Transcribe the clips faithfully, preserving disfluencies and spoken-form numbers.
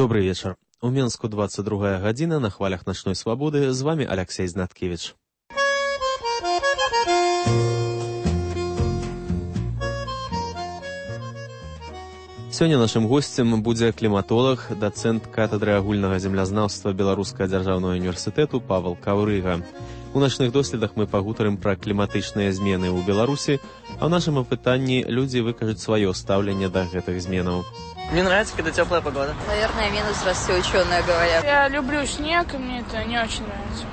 Добрый вечер. У Менску двадцать другая гадзіна на хвалях начной свабоды. З вами Алексей Знаткевич. Сёння нашым госцем будзе кліматолог, дацэнт катедры агульнага землязнаўства Беларускага дзяржаўнага універсітэту Павел Каўрыга. У начных доследах мы пагутарым пра кліматычныя змены ў Беларусі, а ў нашым апытанні людзі выкажуць сваё стаўленне да гэтых зменаў. Мне нравится, когда теплая погода. Наверное, минус, раз все ученые говорят. Я люблю снег, и мне это не очень нравится.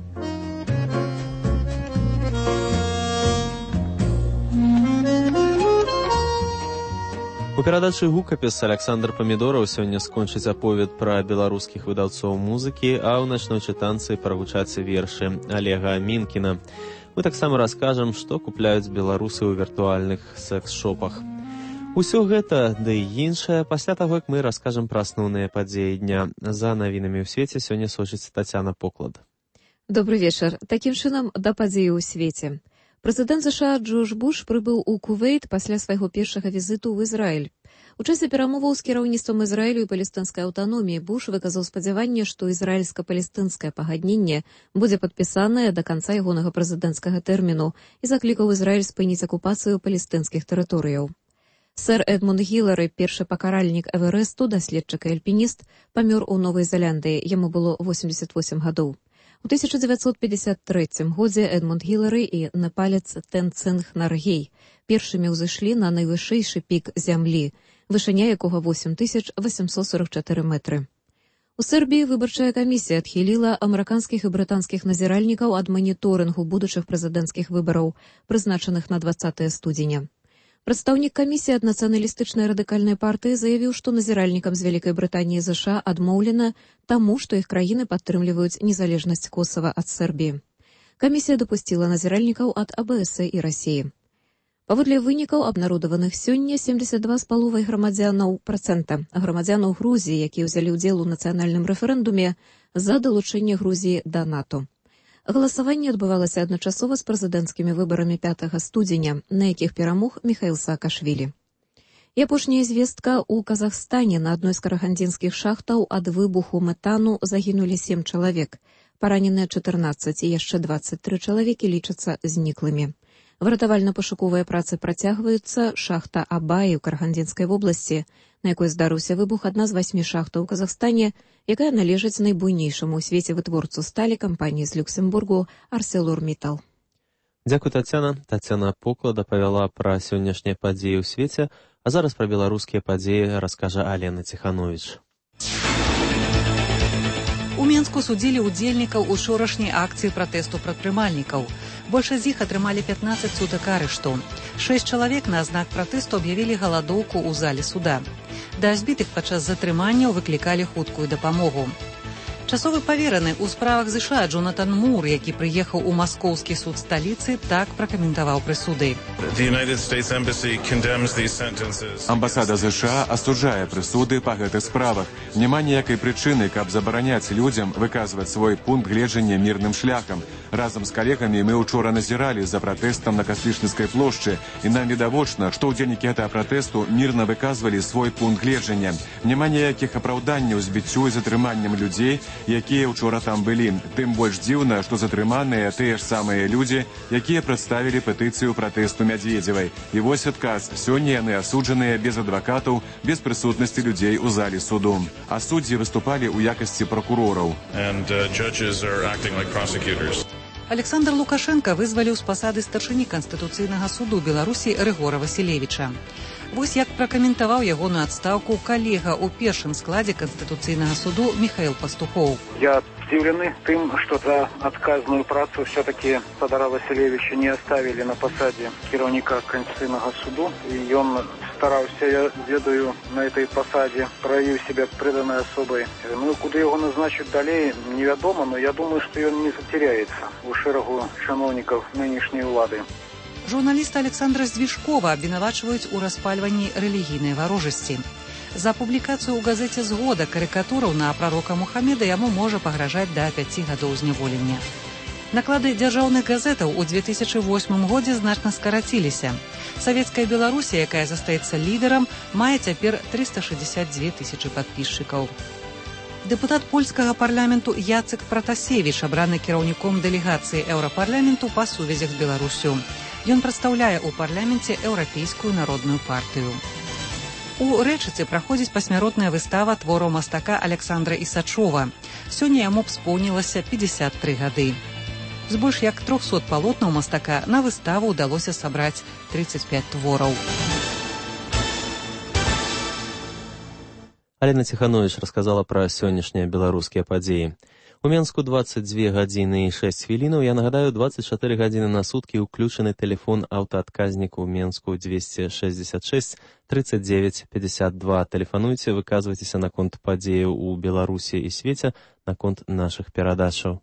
У перадачы «Гукапіс» Александр Памідораў сёння скончыць аповед пра беларускіх выдаўцоў музыкі, а ў начной чытанцы прагучаць вершы Олега Минкіна. Мы таксама раскажам, што купляюць беларусы ў віртуальных секс-шопах. Усё гэта, да і іншае, пасля таго, як мы раскажам пра асноўныя падзеі дня. За навінамі ў свеце сёння сочыць Тацяна Поклад. Добрый вечар. Такім чынам, да падзеі ў свеце. Прэзідэнт США Джордж Буш прыбыў у Кувейт пасля свайго першага візіту ў Ізраіль. У часе перамоваў з кіраўніцтвам Ізраілю і палестынскай аўтаноміі Буш выказаў спадзяванне, што ізраільска-палестынскае пагадненне будзе падпісанае да канца ягонага прэзідэнцкага тэрміну і заклікаў Ізраіль спыніць акупацыю палестынскіх тэрыторыяў. Сэр Эдмунд Гілары, першы пакаральнік Эвересту, даследчык і альпініст, памёр у Новай Зеландыі, яму было восемьдесят восемь гадоў. У тысяча дзевяцьсот пятьдесят трэцім годзе Эдмунд Гілары і непалец Тэнцинг Наргей першымі ўзышлі на найвышэйшы пік зямлі, вышыня якога восемь тысяч восемьсот сорок чатыры метры. У Сербіі выбарчая камісія адхіліла амерыканскіх і брытанскіх назіральнікаў ад маніторынгу будучых прэзідэнцкіх выбараў, прызначаных на дваццатае студзеня. Прадстаўнік камісіі ад нацыяналістычнай радыкальнай партыі заявіў, што назіральнікам з Вялікай Брытаніі і ЗША адмоўлена таму, што іх краіны падтрымліваюць незалежнасць Косава ад Сербіі. Камісія дапусціла назіральнікаў ад АБС і Расіі. Паводле вынікаў, абнародаваных сёння, семьдесят два з паловай грамадзянаў працэнта грамадзянаў Грузіі, якія ўзялі ўдзел у нацыянальным рэферэндуме за далучэнне Грузіі да НАТО. Галасаванне адбывалася адначасова з прэзідэнцкімі выбарамі пятага студзеня, на якіх перамог Міхаіл Саакашвілі. І апошняя звестка: у Казахстане на адной з карагандзінскіх шахтаў ад выбуху метану загінулі сем чалавек, параненыя чатырнаццаць і яшчэ дваццаць тры чалавекі лічацца зніклымі. Выратавальна-пашуковыя працы працягваюцца. Шахта Абаі ў Карагандзінскай вобласці, на якой здарыўся выбух, адна з васьмі шахтаў у Казахстане, якая належыць найбуйнейшаму ў свеце вытворцу сталі кампаніі з Люксембургу ArcelorMittal. Дзякуй, Тацяна. Тацяна Поклад апавяла пра сённяшнія падзеі ў свеце, а зараз пра беларускія падзеі раскажа Алена Ціхановіч. У Менску судзілі ўдзельнікаў учорашняй акцыі пратэсту прадпрымальнікаў. Большасць з іх атрымалі пятнаццаць сутак арышту. Шэсць чалавек на знак пратэсту аб'явілі галадоўку ў зале суда. Да збітых падчас затрыманняў выклікалі хуткую дапамогу. Часовы павераны ў справах ЗША Джонатан Мур, які прыехаў у маскоўскі суд сталіцы, так пракаментаваў прысуды. Амбасада ЗША асуджае прысуды па гэтых справах. Няма ніякай прычыны, каб забараняць людзям выказваць свой пункт гледжання мірным шляхам. Разам з калегамі мы ўчора назіралі за пратэстам на Каслічніцкай плошчы, і нам відавочна, што ўдзельнікі гэтага пратэсту мірна выказвалі свой пункт гледжання. Няма ніякіх апраўданняў збіццю і затрыманнем людзей, якія ўчора там былі. Тым больш дзіўна, што затрыманыя тыя ж самыя людзі, якія прадставілі петыцыю пратэсту Мядзведзевай. І вось адказ. Сёння яны асуджаныя без адвакатаў, без прысутнасці людзей у зале суду. А суддзі выступалі ў якасці пракурораў. Александр Лукашенко вызваліў з пасады старшыні Канстытуцыйнага суду Беларусі Рыгора Васілевіча. Вось як пракаментаваў ягоную адстаўку калега ў першым складзе Канстытуцыйнага суду Міхаіл Пастухоў. Я удивлены тым, што за адказную працу все-таки Фадора Васілевіча не оставили на посаде кіраўніка Конституційнага суду. І ён стараўся, я ведаю, на этой посаде, проявіў себя преданной особой. Ну, куды яго назначаць далей, невядома, но я думаю, што ён не затеряется у шэрагу чыноўнікаў нынешняй улады. Журналіста Александра Здвижкова абвінавачваюць у распальванні рэлігійнай варожасці. За публікацыю ў газеце «Згода» карыкатураў на прарока Мухаммеда яму можа пагражаць да пяці гадоў зняволення. Наклады дзяржаўных газетаў у две тысячы восьмым годзе значна скараціліся. Савецкая Беларусі, якая застаецца лідарам, мае цяпер трыста шэсцьдзесят дзве тысячы падпісчыкаў. Дэпутат польскага парламенту Яцек Пратасевіч абраны кіраўніком дэлегацыі Еўрапарламенту па сувязях з Беларусю. Ён прадстаўляе ў парламенце Еўрапейскую народную партыю. У Рэчыцы праходзіць пасмяротная выстава твораў мастака Александра Ісачова. Сёння яму споўнілася пятьдесят три гады. З больш як трохсот палотнаў мастака на выставу ўдалося сабраць тридцать пять твораў. Алена Ціхановіч расказала пра сённяшнія беларускія падзеі. У Менску двадцать две гадзіны і шэсць хвілінаў, я нагадаю, двадцать четыре гадзіны на суткі ўключаны тэлефон аўтаадказніку ў Менску двести шестьдесят шесть тридцать девять пятьдесят два. Тэлефануйце, выказвайцеся наконт падзеяў у Беларусі і свеце, наконт нашых перадачаў.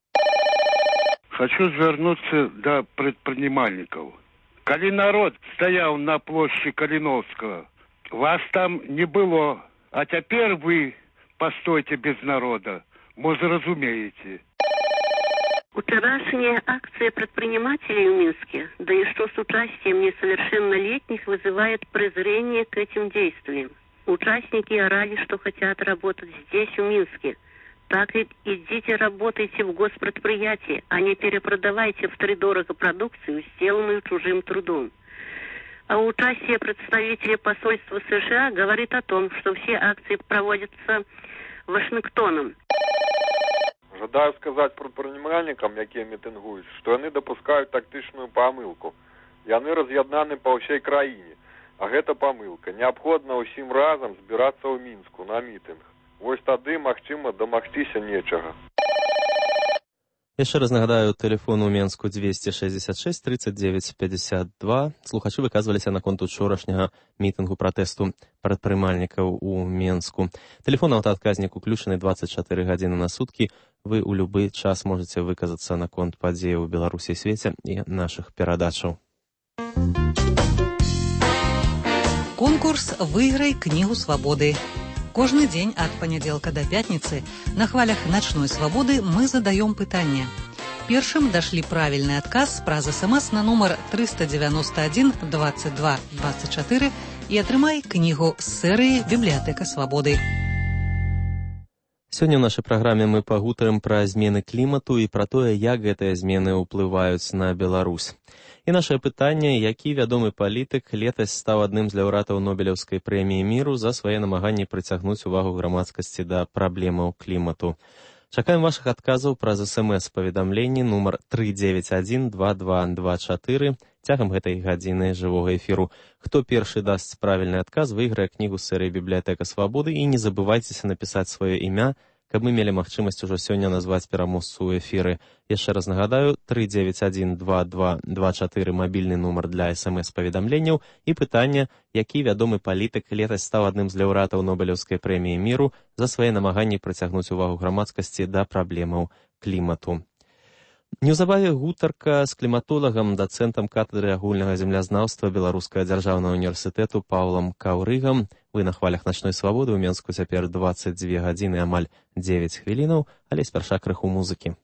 Хочу звярнуцца да прадпрымальнікаў. Калі народ стаяў на плошчы Каліновскага, вас там не было, а цяпер вы пастойце без народа. Вы разумеете. Вчерашняя акция предпринимателей в Минске, да и что с участием несовершеннолетних, вызывает презрение к этим действиям. Участники орали, что хотят работать здесь, в Минске. Так и идите работайте в госпредприятии, а не перепродавайте втридорого продукцию, сделанную чужим трудом. А участие представителей посольства США говорит о том, что все акции проводятся Вашингтоном. Жадаю сказаць прадпрымальнікам, якія мітынгуюць, што яны дапускаюць тактычную памылку. Яны раз'яднаны па ўсей краіне, а гэта памылка. Неабходна ўсім разам збірацца ў Мінску на мітынг. Вось тады, магчыма, дамагчыся нечага. Яшчэ раз нагадаю, тэлефон у Менску двести шестьдесят шесть тридцать девять пятьдесят два. Слухачы выказваліся наконт учорашняга мітынгу пратэсту прадпрымальнікаў у Менску. Тэлефон аўтаадказнік уключаны двадцать четыре гадзіны на суткі. Вы ў любы час можаце выказацца наконт падзеяў у Беларусі і свеце і нашых перадачаў. Конкурс «Выиграй книгу свободы». Кожны дзень ад панядзелка да пятніцы на хвалях начной свабоды мы задаём пытанне. Першым дашлі правільны адказ праз смс на нумар триста девяносто один двадцать два двадцать четыре і атрымай кнігу з серыі «Бібліятэка свабоды». Сёння ў нашай праграме мы пагутарым пра змены клімату і пра тое, як гэтыя змены ўплываюць на Беларусь. І нашае пытанне, які вядомы палітык летась стаў адным з лаўрэатаў Нобелеўскай прэміі міру за свае намаганні прыцягнуць увагу грамадскасці да праблемаў клімату. Чакаем вашых адказаў праз смс-паведамленні нумар три девять один два два два четыре цягам гэтай гадзіны жывога эфіру. Хто першы дасць правільны адказ, выйграе кнігу з серыі «Бібліятэка свабоды», і не забывайцеся напісаць сваё імя, каб мы мелі магчымасць ужо сёння назваць пераможцу ў эфіры. Яшчэ раз нагадаю, три девять один два два два четыре мабільны нумар для смс-паведамленняў і пытанне, які вядомы палітык летась стаў адным з лаўрэатаў Нобелеўскай прэміі міру за свае намаганні прыцягнуць увагу грамадскасці да праблемаў клімату. Неўзабаве гутарка з кліматолагам, дацэнтам катедры агульнага землязнаўства Беларускага дзяржаўнага універсітэту Паўлам Каўрыгам. Вы на хвалях начной свабоды. У Менску цяпер двадцать две гадзіны амаль девять хвілінаў, але спярша крыху музыкі.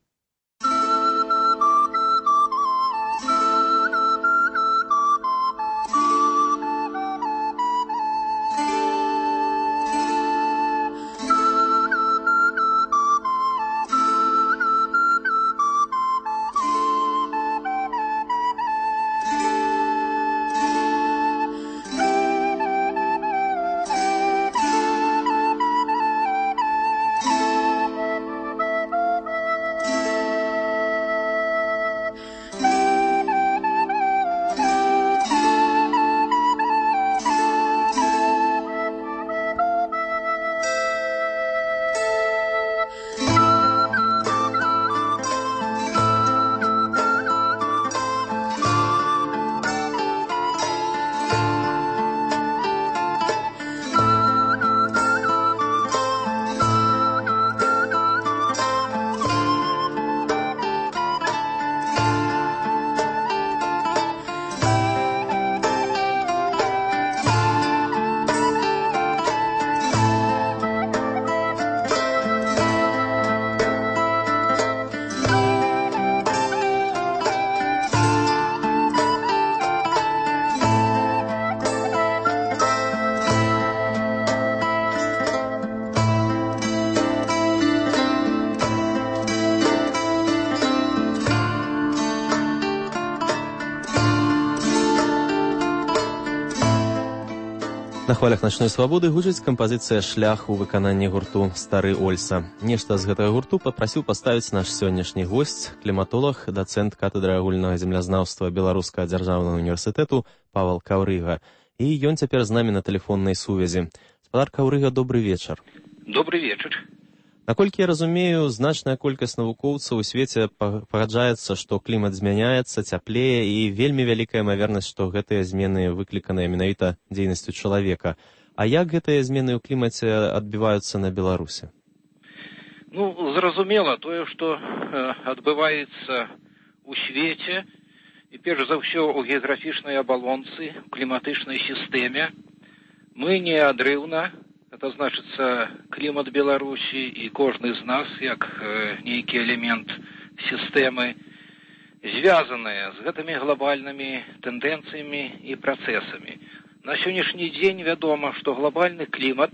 На хвалях начной свабоды гучыць кампазіцыя «Шлях» у выкананні гурту «Стары Ольса». Нешта з гэтага гурту папрасіў паставіць наш сённяшні госць, кліматолог, дацэнт катедры агульнага землязнаўства Беларускага дзяржаўнага універсітэту Павал Каўрыга. І ён цяпер з намі на тэлефоннай сувязі. Спадар Каўрыга, добры вечар. Добры вечар. Наколькі я разумею, значная колькасць навукоўцаў у свеце пагаджаецца, што клімат змяняецца, цяплее, і вельмі вялікая імавернасць, што гэтыя змены выкліканыя менавіта дзейнасцю чалавека. А як гэтыя змены ў клімаце адбіваюцца на Беларусі? Ну, зразумела, тое, што адбываецца ў свеце, і перш за ўсё у геаграфічнай абалонцы, у кліматычнай сістэме, мы неадрыўна, это значыцца клімат Беларусі і кожны з нас, як э, нейкі элемент сістэмы, звязаныя з гэтымі глобальнымі тэндэнцыямі і працэсамі. На сённяшні дзень вядома, што глобальны клімат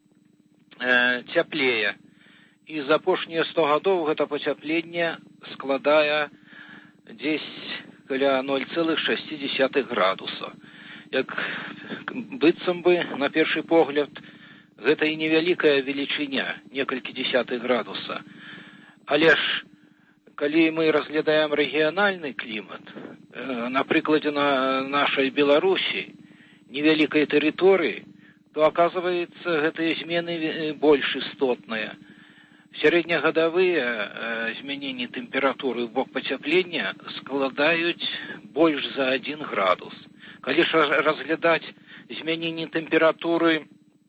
э, цяплее, і за апошнія сто гадоў гэта пацяпленне складае дзесяць каля ноль цэлых шэсць дзесятых градуса. Як быццам бы, на першы погляд, гэта і невялікая велічыня, некалькі дзесятых градуса. Але ж, калі мы разглядаем рэгіянальны клімат, на прыкладзе на нашай Беларусі, невялікай тэрыторыі, то, аказваецца, гэтыя змены больш істотныя. Сярэднегадавыя змяненні тэмпературы ў бок пацяплення складаюць больш за адзін градус. Калі ж разглядаць змяненні тэмпературы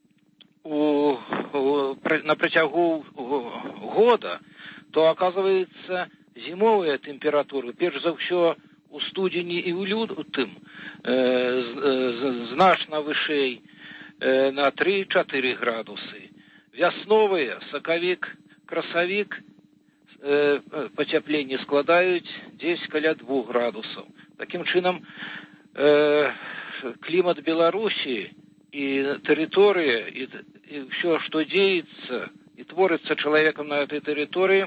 У, у, на працягу года, то, оказывается, зімовыя тэмпературы, перш за ўсё у студзені і ў лютым, э, значна вышэй э, на тры-чатыры градусы. Вясновыя, сакавік, красавік, э, пацяпленне складаюць дзесяць каля двух градусаў. Такім чынам, э, клімат Беларусі и территория, и, и все, что деется, и творится человеком на этой территории,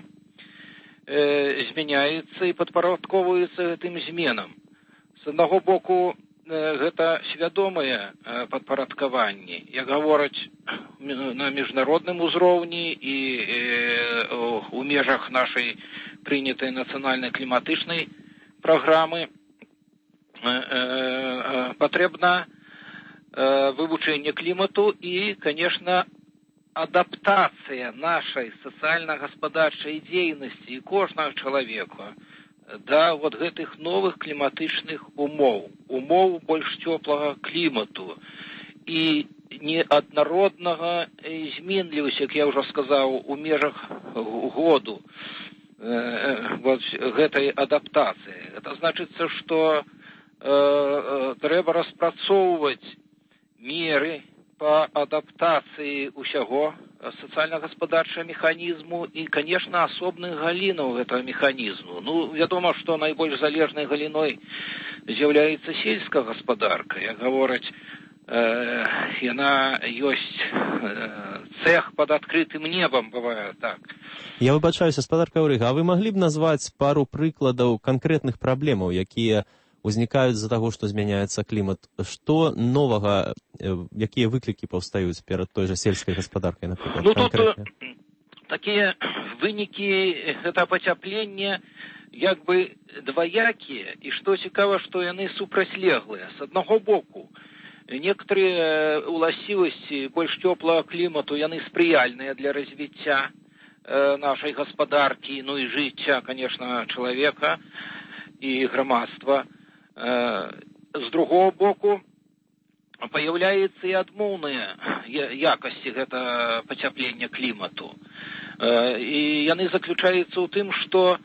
э, изменяется и подпорядковывается этим зменам. С одного боку, э, это свядомое э, подпорядкование, я говорить на международном узроўні и э, у межах нашей принятой национальной климатичной программы э, э, потребно вывучэнне клімату і, конечно, адаптацыя нашай сацыяльна-гаспадарчай дзейнасці і кожнага чалавека да вот гэтых новых кліматычных умоў, умоў больш цёплага клімату і неаднароднага зменлівасці, як я ўжо сказаў, у межах году э, вот, гэтай адаптацыі. Это значыцца, што э, э, трэба распрацоўваць меры по адаптацыі ўсяго сацыяльна-гаспадарчага механізму і, конечно, асобных галінаў гэтага механізму. Ну, вядома, што найбольш залежнай галіной з'яўляецца сельская гаспадарка. Як гавораць, э, яна ёсць э, цэх пад адкрытым небам, бывае так. Я выбачаюся, спадар Каўрыга, а вы маглі б назваць пару прыкладаў канкрэтных праблемаў, якія узнікаюць з-за таго, што змяняецца клімат? Што новага, якія выклікі паўстаюць перад той жа сельскай гаспадаркай, напрыклад? Ну, тут такія вынікі гэта пацяплення як бы дваякія, і што цікава, што яны супрацьлеглыя. З аднаго боку, некаторыя уласцівасці больш цёплага клімату, яны спрыяльныя для развіцця э, нашай гаспадаркі, ну і жыцця, конечно, чалавека і грамадства. З другого боку, появляются и адмоўныя якасці гэта пацяплення клімату. И яны заключаются ў тым, что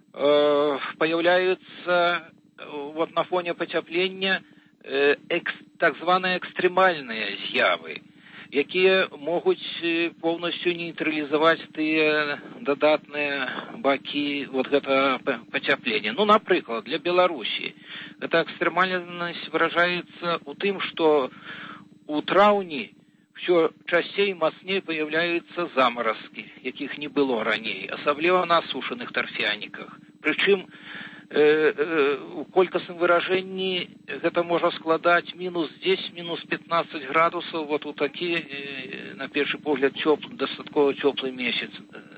появляются вот на фоне пацяплення так званыя экстрэмальныя з'явы, якія могуць полностью нейтралізаваць тыя дадатныя бакі вот гэта пацяплення. Ну, напрыклад, для Беларусі эта экстрэмальнасць выражаецца ў тым, што у траўні все часцей і мацней появляюцца замаразкі, якіх не было раней, асабліва на асушаных тарфяніках. Прычым у колькасным выражэнні гэта можа складаць мінус дзесяць, мінус пятнаццаць градусаў, вот у такі, на першы погляд, цёплы, дастаткова цёплы месяц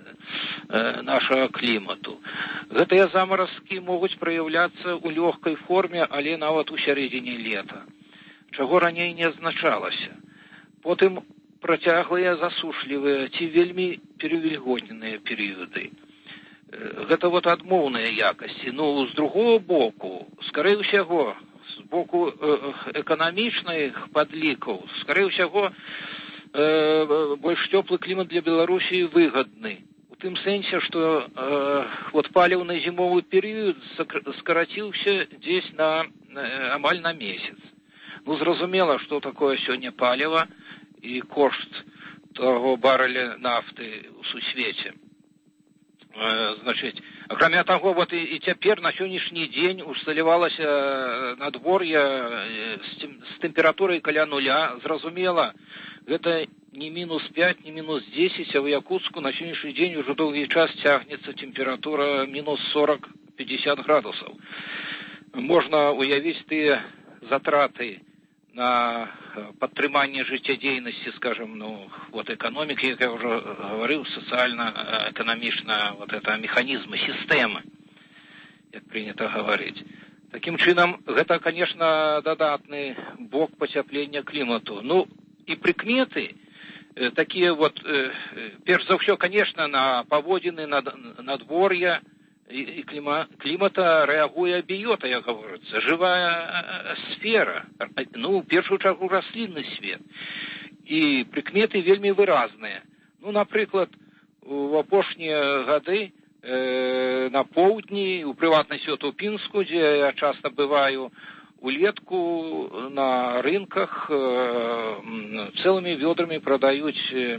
нашага клімату. Гэтыя замаразкі могуць праяўляцца ў лёгкай форме, але нават у сярэдзіне лета, чаго раней не азначалася. Потым працяглыя засушлівыя ці вельмі перавільготненыя перыяды. Гэта вот адмоўныя якасці. Ну, з другого боку, скорей усяго, з боку эканамічных падлікаў, скорей усяго, больш цёплы клімат для Беларусі выгадны. У тым сэнсе, што вот паліўны зімовы перыяд скараціўся дзесь на амаль на месяц. Ну, зразумела, што такое сёння паліва і кошт таго барэля нафты ў сусвеце. Значыць, акрамя таго, вот і, і цяпер на сённяшні дзень усталявалася надвор'е з, з тэмпературай каля нуля. Зразумела, гэта не мінус пяць, не мінус дзесяць, а ў Якутску на сённяшні дзень ужо доўгі час цягнецца тэмпература мінус сорок - пятьдесят градусаў. Можна уявіць тыя затраты на падтрыманне жыццядзейнасці, скажем, ну, вот экономікі, як я ўжо гаварыў, сацыяльна-эканамічна, вот это механізмы, сістэмы, як прынята гаварыць. Такім чынам, гэта, конечно, дадатны бок пацяплення клімату. Ну, і прыкметы, такія вот, перш за ўсё, конечно, на паводзіны, на надвор'я, і клімата рэагуе біёта, як гаворыцца, жывая сфера, ну, у першую чаргу раслінны свет. І прыкметы вельмі выразныя. Ну, напрыклад, у апошнія гады э, на поўдні, у прыватнасці от у Пінску, дзе я часта бываю улетку, на рынках э, цэлымі вёдрамі прадаюць э,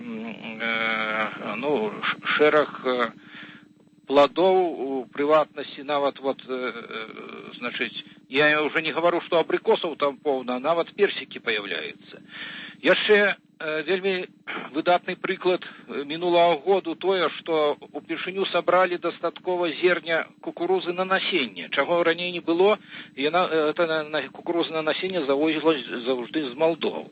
ну, шэраг э, плодов, у прыватнасці нават вот, э, значыць, я уже не говорю, что абрикосов там полно, нават персики появляются. Яшчэ э, вельмі выдатны прыклад мінулого году тое, што упершыню сабралі дастаткова зерня кукурузы на насенне, чаго раней не было, і яна, это на, на кукурузы на насенне завозілась заўжды з Малдовы.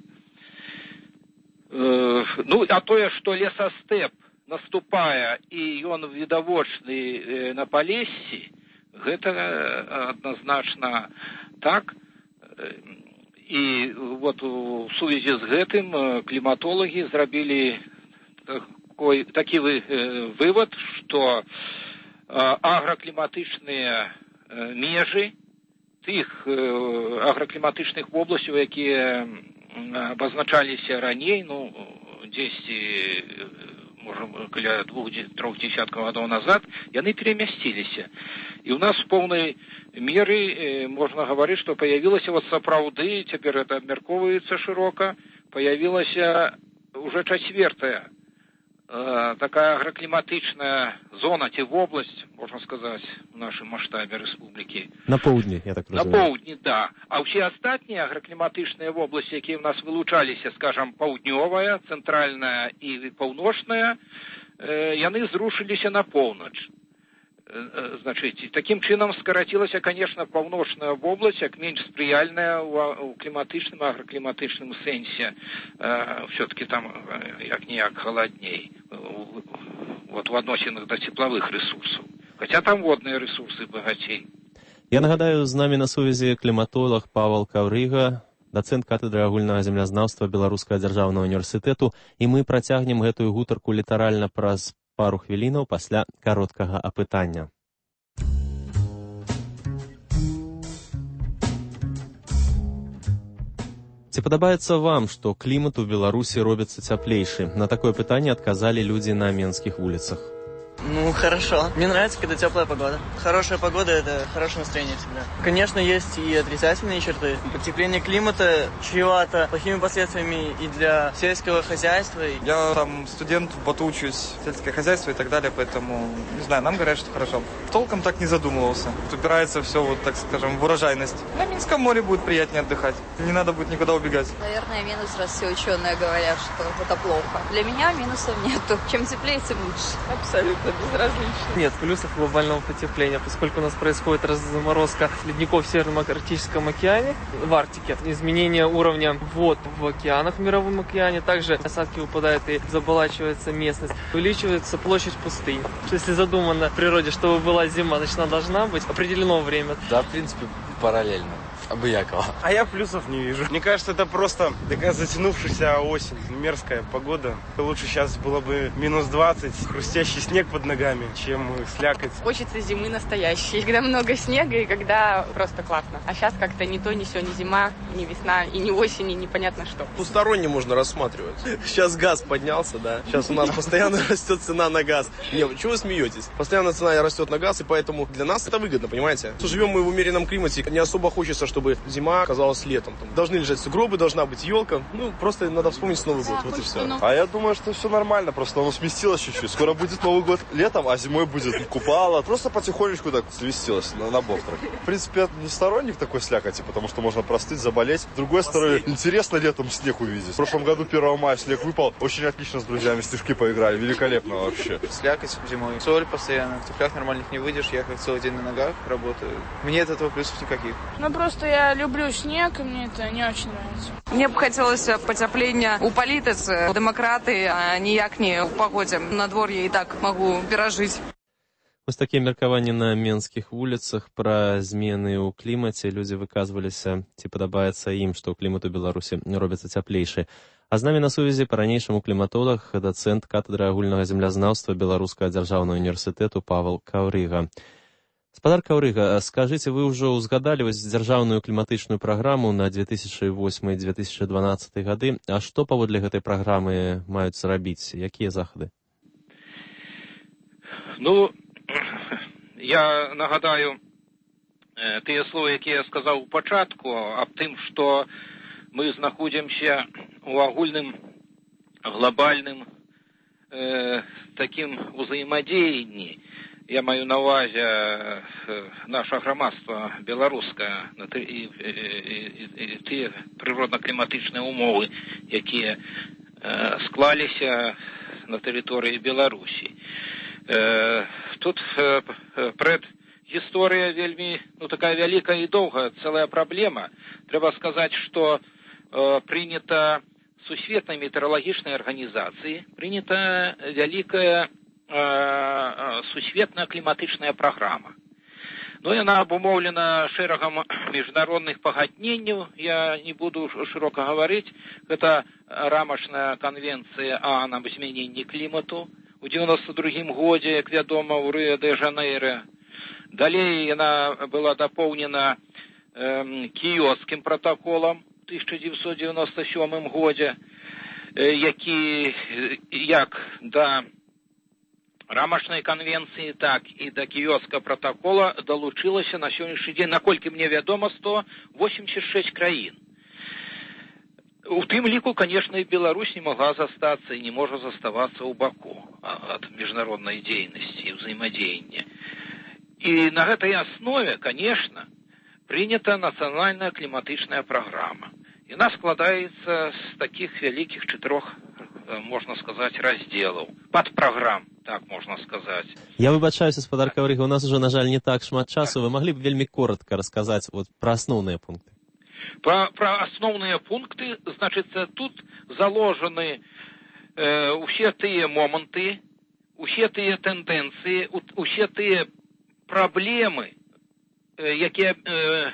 Э, ну, а тое, што лесастэп наступае, і ён відавочны э, на Палессі, гэта адназначна так. І вот у сувязі з гэтым кліматолагі зрабілі такой, такі вы, э, вывод, што э, агракліматычныя э, межы тых э, агракліматычных вобласцяў, якія абазначаліся раней, ну, дзесьці можа, каля двух-трох десяткаў гадоў назад, яны перамясціліся. І ў нас в поўнай меры э, можна гаварыць, што паявілася вот сапраўды, цяпер это абмяркоўваецца шырока, паявілася уже чацвертая э, такая агракліматычная зона ці вобласць, можна сказаць, в нашым маштабе рэспублікі. На поўдні, я так разумею. На поўдні, да. А ўсе астатнія агракліматычныя вобласці, якія ў нас вылучаліся, скажам, паўднёвая, цэнтральная і паўночная, э, яны зрушыліся на поўнач. Значыць, такім чынам скарацілася, конечно, паўночная вобласць, як менш спрыяльная ў кліматычным, агракліматычным сэнсе. Э, все-таки там як-ніяк халадней, вот у адносінах да цеплавых рэсурсаў. Хаця там водныя рэсурсы багацей. Я нагадаю, з намі на сувязі кліматолог Павел Каўрыга, дацэнт катедры агульнага землязнаўства Беларускага дзяржаўнага універсітэту, і мы працягнем гэтую гутарку літаральна праз пару хвілінаў пасля кароткага апытання. Ці падабаецца вам, што клімат у Беларусі робіцца цяплейшы? На такое пытанне адказалі людзі на менскіх вуліцах. Ну, хорошо. Мне нравится, когда теплая погода. Хорошая погода – это хорошее настроение всегда. Конечно, есть и отрицательные черты. Потепление климата чревато плохими последствиями и для сельского хозяйства. Я там студент, вот учусь, сельское хозяйство и так далее, поэтому, не знаю, нам говорят, что хорошо. Толком так не задумывался. Упирается все, вот, так скажем, в урожайность. На Минском море будет приятнее отдыхать. Не надо будет никуда убегать. Наверное, минус, раз все ученые говорят, что это плохо. Для меня минусов нету. Чем теплее, тем лучше. Абсолютно. безразлично. Нет плюсов глобального потепления, поскольку у нас происходит разморозка ледников в Северном Арктическом океане, в Арктике, изменение уровня вод в океанах, в Мировом океане, также осадки выпадают и заболачивается местность, увеличивается площадь пустынь. Если задумано в природе, чтобы была зима, значит она должна быть определенное время. Да, в принципе, параллельно. Обыякова. А я плюсов не вижу. Мне кажется, это просто такая затянувшаяся осень, мерзкая погода. Лучше сейчас было бы минус двадцать, хрустящий снег под ногами, чем слякоть. Хочется зимы настоящей, когда много снега и когда просто классно. А сейчас как-то ни то, ни сё, ни зима, ни весна, и ни осень, и непонятно что. Двусторонне можно рассматривать. Сейчас газ поднялся, да. Сейчас у нас постоянно растет цена на газ. Не, чего вы смеетесь? Постоянно цена растет на газ, и поэтому для нас это выгодно, понимаете? Живем мы в умеренном климате, не особо хочется, чтобы чтобы зима оказалась летом. Там должны лежать сугробы, должна быть елка. Ну, просто надо вспомнить Новый год. Вот и все. А я думаю, что все нормально, просто оно сместилось чуть-чуть. Скоро будет Новый год летом, а зимой будет купало. Просто потихонечку так сместилось на, на бок. В принципе, я не сторонник такой слякоти, потому что можно простыть, заболеть. С другой стороны, интересно летом снег увидеть. В прошлом году первого мая снег выпал. Очень отлично с друзьями в снежки поиграли. Великолепно вообще. Слякоть зимой. Соль постоянно. В туфлях нормальных не выйдешь. Я как целый день на ногах работаю. Мне от этого плюсов никаких. Ну, просто я люблю снег, и мне это не очень нравится. Мне б хацелася пацяплення у палітыцы. Дэмакраты, а ніяк не ў пагодзе. Надвор'е і так магу перажыць. Вось такія меркаванні на менскіх вуліцах пра змены ў клімаце. Людзі выказваліся, ці падабаецца ім, што клімат у Беларусі робіцца цяплейшы. А з намі на сувязі па-ранейшаму кліматолог, дацэнт катедры агульнага землязнаўства Беларускага дзяржаўнага універсітэту Павел Каўрыга. Спадар Каўрыга, скажыце, вы ўжо ўзгадалі вось дзяржаўную кліматычную праграму на две тысячи восьмы - две тысячи дванаццаты гады. А што паводле гэтай праграмы маюць зрабіць? Якія захады? Ну, я нагадаю э, тыя словы, якія я сказаў у пачатку, аб тым, што мы знаходзімся ў агульным глобальным э, такім узаемадзеянні. Я маю на ўвазе наша грамадства беларускае і, і, і, і тыя прыродна-кліматычныя умовы, якія э, склаліся на тэрыторыі Беларусі. Э, тут э, предгісторыя вельмі, ну, такая вялікая і доўгая, цэлая праблема. Трэба сказаць, што э, прынята Сусветнай метэаралагічнай арганізацыі, прынята вялікая сусветная кліматычная праграма. Ну, яна абумоўлена шэрагам міжнародных пагадненняў, я не буду шырока гаварыць. Гэта рамачная канвенцыя ААН аб змяненні клімату у дзевяносто другім годзе, як вядома, ў Рыа-дэ-Жанэйра. Далей яна была дапоўнена э, кіёцкім пратаколам у тысяча дзевяцьсот дзевяносто сёмым годзе, э, які як да рамачнай канвенцыі, так і да кіёцкага пратакола далучылася на сённяшні дзень, наколькі мне вядома, сто восемьдесят шесть краін. У тым ліку, конечно, і Беларусь не могла застацца і не можа заставацца ў баку ад міжнароднай дзейнасці і ўзаемадзеяння. І на гэтай аснове, конечно, прынята нацыянальная кліматычная праграма. Яна складаецца з такіх вялікіх чатырох, можна сказаць, раздзелаў, падпраграм, так можна сказаць. Я выбачаюся, спадар Каўрыга, у нас уже, на жаль, не так шмат часу. Вы маглі б вельмі коротка расказаць вот пра асноўныя пункты? Пра, пра асноўныя пункты, значыцца, тут заложаны э, усе тыя моманты, усе тыя тэндэнцыі, усе тыя праблемы, э, якія э,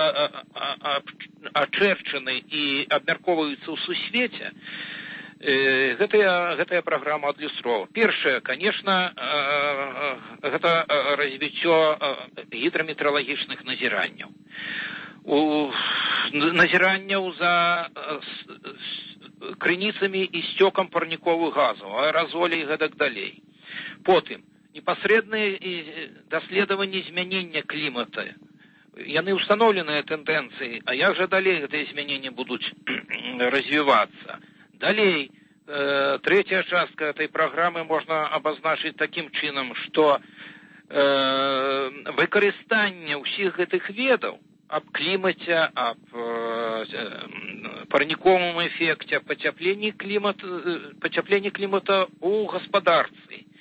ачэрчаны і абмяркоўваюцца ў сусвеце. Гэтая, гэтая праграма адлюстроўвае. Першае, конечно, гэта развіццё гідраметэаралагічных назіранняў. У назіранняў за крыніцамі і сцёкам парніковых газаў, аэразолей і гэтак далей. Потым, непасрэдныя даследаванні змянення клімата. Яны ўстаноўленыя тэндэнцыі, а як жа далей гэтыя змяненні будуць развівацца? Далей, э, третья частка этой программы можно обозначить таким чином, что э, выкарыстанне ўсіх гэтых ведаў аб клімаце, аб э, парніковым эфекце, аб пацяпленні клімата, пацяпленні клімата ў гаспадарцы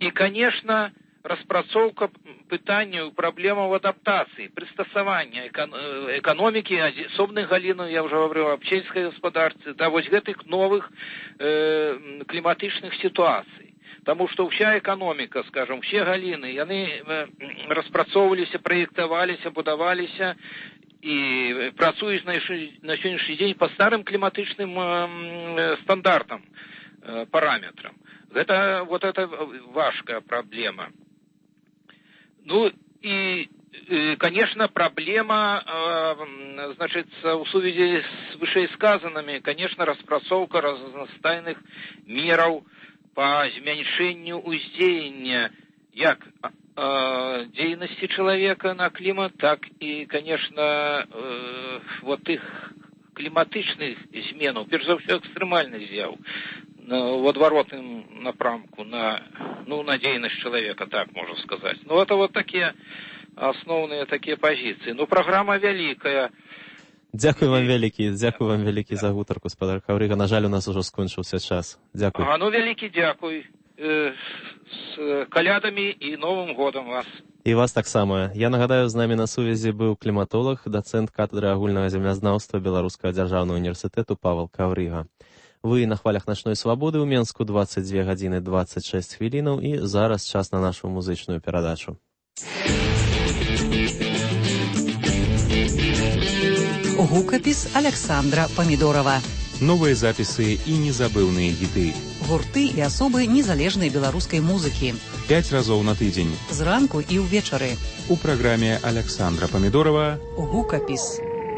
І, конечно, распрацоўка пытанняў праблемаў адаптацыі, прыстасавання эканомікі, асобных галінаў, я ўжо гаварыў аб сельскай гаспадарцы, да вось гэтых новых э, кліматычных сітуацый. Таму што ўся эканоміка, скажем, усе галіны, яны распрацоўваліся, праектаваліся, будаваліся і працуюць на сённяшні дзень па старым кліматычным э, стандартам, э, параметрам. Гэта вот это важная проблема. Ну и, и конечно, проблема, э, значит, в связи с вышеисказанными, конечно, распрацоўка разнастайных мераў по змяншэнню уздзеяння як э, дзейнасці чалавека на клімат, так и, конечно, э, вот их кліматычных зменаў, перш за ўсё экстрэмальных з'яў, в адваротным напрамку на, ну, на дзейнасць чалавека, так можно сказать. Ну, это вот такие основные такие позиции. Ну, программа вялікая. Дзякуй вам вялікі, дзякуй вам вялікі за гутарку, спадар Каўрыга. На жаль, у нас ужо скончыўся час. Дзякуй. А, ну, вялікі дзякуй. Э, с калядамі і Новым годам вас. І вас таксама. Я нагадаю, з намі на сувязі быў кліматолог, дацэнт катедры агульнага землязнаўства Беларускага дзяржаўнага універсітэту Павел Каўрыга. Вы на хвалях начной свабоды ў Менску, двадцать две гадзіны двадцать шесть хвілінаў, і зараз час на нашу музычную перадачу. Гукапіс Александра Памідорова. Новыя запісы і незабыўныя гіты. Гурты і асобы незалежнай беларускай музыкі. Пяць разоў на тыдзень. Зранку і ўвечары. У праграме Александра Памідорова Гукапіс.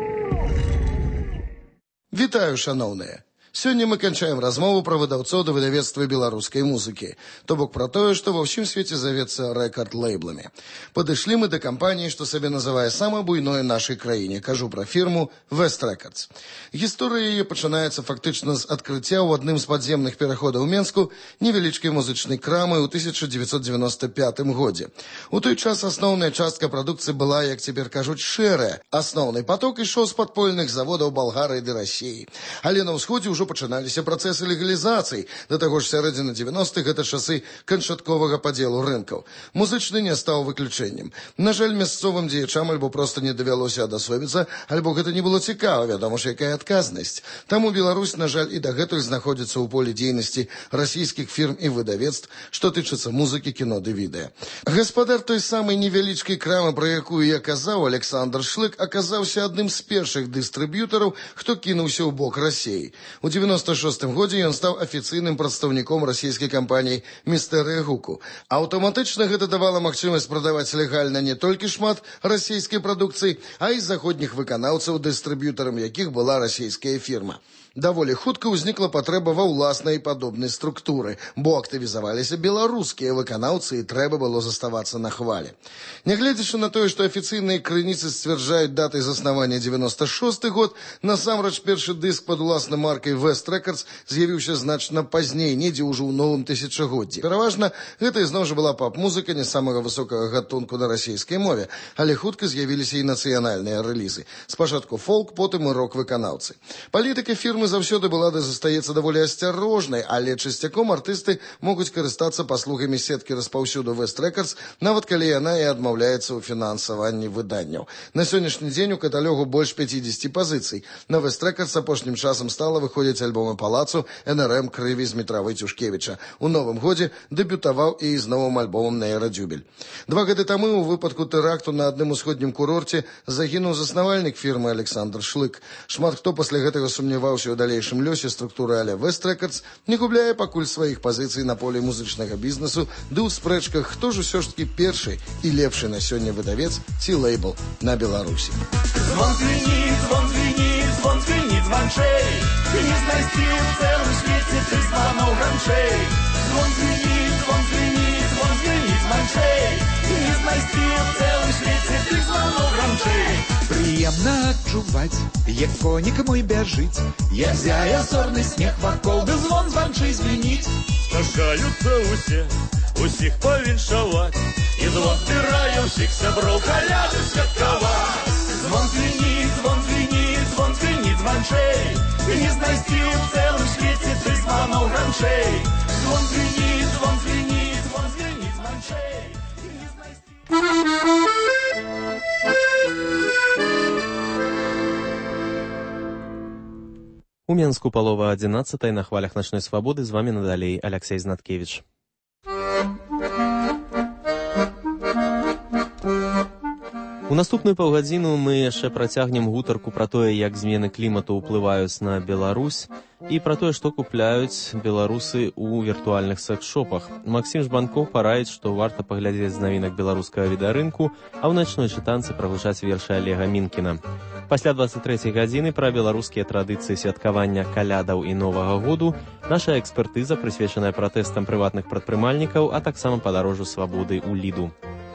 Вітаю, шаноўныя! Сёння мы канчаем размову пра выдаўцоў да выдавецтва беларускай музыкі, то бок пра тое, што ва ўсім свеце завецца рэкард-лейбламі. Падышлі мы да кампаніі, што сабе называе самай буйной нашай краіне. Кажу пра фірму West Records. Гісторыя яе пачынаецца фактычна з адкрыцця ў адным з падземных пераходаў Менску невялічкай музычнай крамы ў тысяча дзевяцьсот дзевяносто пятым годзе. У той час асноўная частка прадукцыі была, як цяпер кажуць, шэрая. Асноўны поток ішоў з падпольных заводаў Балгарыі ды Расіі. Але на ўсходзе ўжо пачыналіся працэсы легалізацыі. Да таго ж сярэдзіна дзевяностых гэта часы канчатковага падзелу рынкаў. Музычны не стаў выключэннем. На жаль, мясцовым дзеячам альбо проста не давялося адасобіцца, альбо гэта не было цікава, вядома ж, якая адказнасць. Таму Беларусь, на жаль, і дагэтуль знаходзіцца ў полі дзейнасці расійскіх фірм і выдавецтв, што тычыцца музыкі, кіно ды відэа. Гаспадар той самай невялічкай крамы, пра якую я казаў, Александр Шлык, аказаўся адным з першых дыстрыб'ютараў, хто кінуўся ў бок Расіі. У девяносто шостым годзе ён стаў афіцыйным прадстаўніком расійскай кампаніі «Містэрыя гуку». Аўтаматычна гэта давала магчымасць прадаваць легальна не толькі шмат расійскай прадукцыі, а і заходніх выканаўцаў, дыстрыб'ютарам якіх была расійская фірма. Даволі хутка ўзнікла патрэба ва ўласнай падобнай структуры, бо актывізаваліся беларускія выканаўцы і трэба было заставацца на хвале. Нягледзячы на тое, што афіцыйныя крыніцы сцвярджаюць даты заснавання девяносто шосты год, насамрэч першы дыск пад уласнай маркай West Records з'явіўся значна пазней, недзе ўжо ў новым тысячагоддзі. Пераважна, гэта ізноў жа была пап-музыка не самага высокага гатунку на расійскай мове, але хутка з'явіліся і нацыянальныя рэлізы. Спачатку фолк, потым і рок-выканаўцы. Палітыка фірмы заўсёды была да застаецца даволі асцярожнай, але часцяком артысты могуць карыстацца паслугамі сеткі распаўсюду West Records, нават калі яна і адмаўляецца ў фінансаванні выданняў. На сённяшні дзень у каталогу больш пятьдесят пазіцый. На West Records апошнім часам стала выходзіць альбомы Палацу, эн эр эм, Крыві, Змітравы, Цюшкевіча. У новым годзе дэбютаваў і з новым альбомам «Нейрадзюбель». Два гады таму ў выпадку тэракту на адным усходнім курорце загінуў заснавальнік фірмы Александр Шлык. Шмат хто пасля гэтага сумняваўся ў далейшым лёсе структуры але West Records, не губляе пакуль сваіх пазіцый на полі музычнага бізнесу, ды ў спрэчках, хто ж усё ж такі першы і лепшы на сёння выдавец ці лейбл на Беларусі. Звон звініць, звон звініць, звон звініць званчэй, не знайсці ў цэлым свеце ты званоў ранчэй. Звон звініць, звон звініць, звон звініць званчэй, не знайсці ў цэлым свеце ты званоў ранчэй. Прыемна адчуваць, як конік мой бяжыць, як зяе зорны снег вакол, ды звон званчэй звініць. Спяшаюцца ўсе, усіх павіншаваць, і звон збірае ўсіх сяброў каляды святкаваць. Звон звініць, звон звініць, звон звініць званчэй, не знайсці ў цэлым свеце ты званоў ранчэй. Звон звініць, звон звініць, звон звініць. звончей, не знайсці. У Менску палова адзінаццатай на хвалях начной свабоды. З вами надалей Алексей Знаткевич. У наступную паўгадзіну мы яшчэ працягнем гутарку пра тое, як змены клімату ўплываюць на Беларусь і пра тое, што купляюць беларусы ў віртуальных секс-шопах. Максім Жбанкоў параіць, што варта паглядзець з навінак беларускага відарынку, а ў начной чытанцы прагучаць вершы Олега Мінкіна. Пасля дваццаць трэцяй гадзіны пра беларускія традыцыі святкавання калядаў і Новага году наша экспертыза, прысвечаная пратэстам прыватных прадпрымальнікаў, а таксама падарожжу свабоды ў Ліду.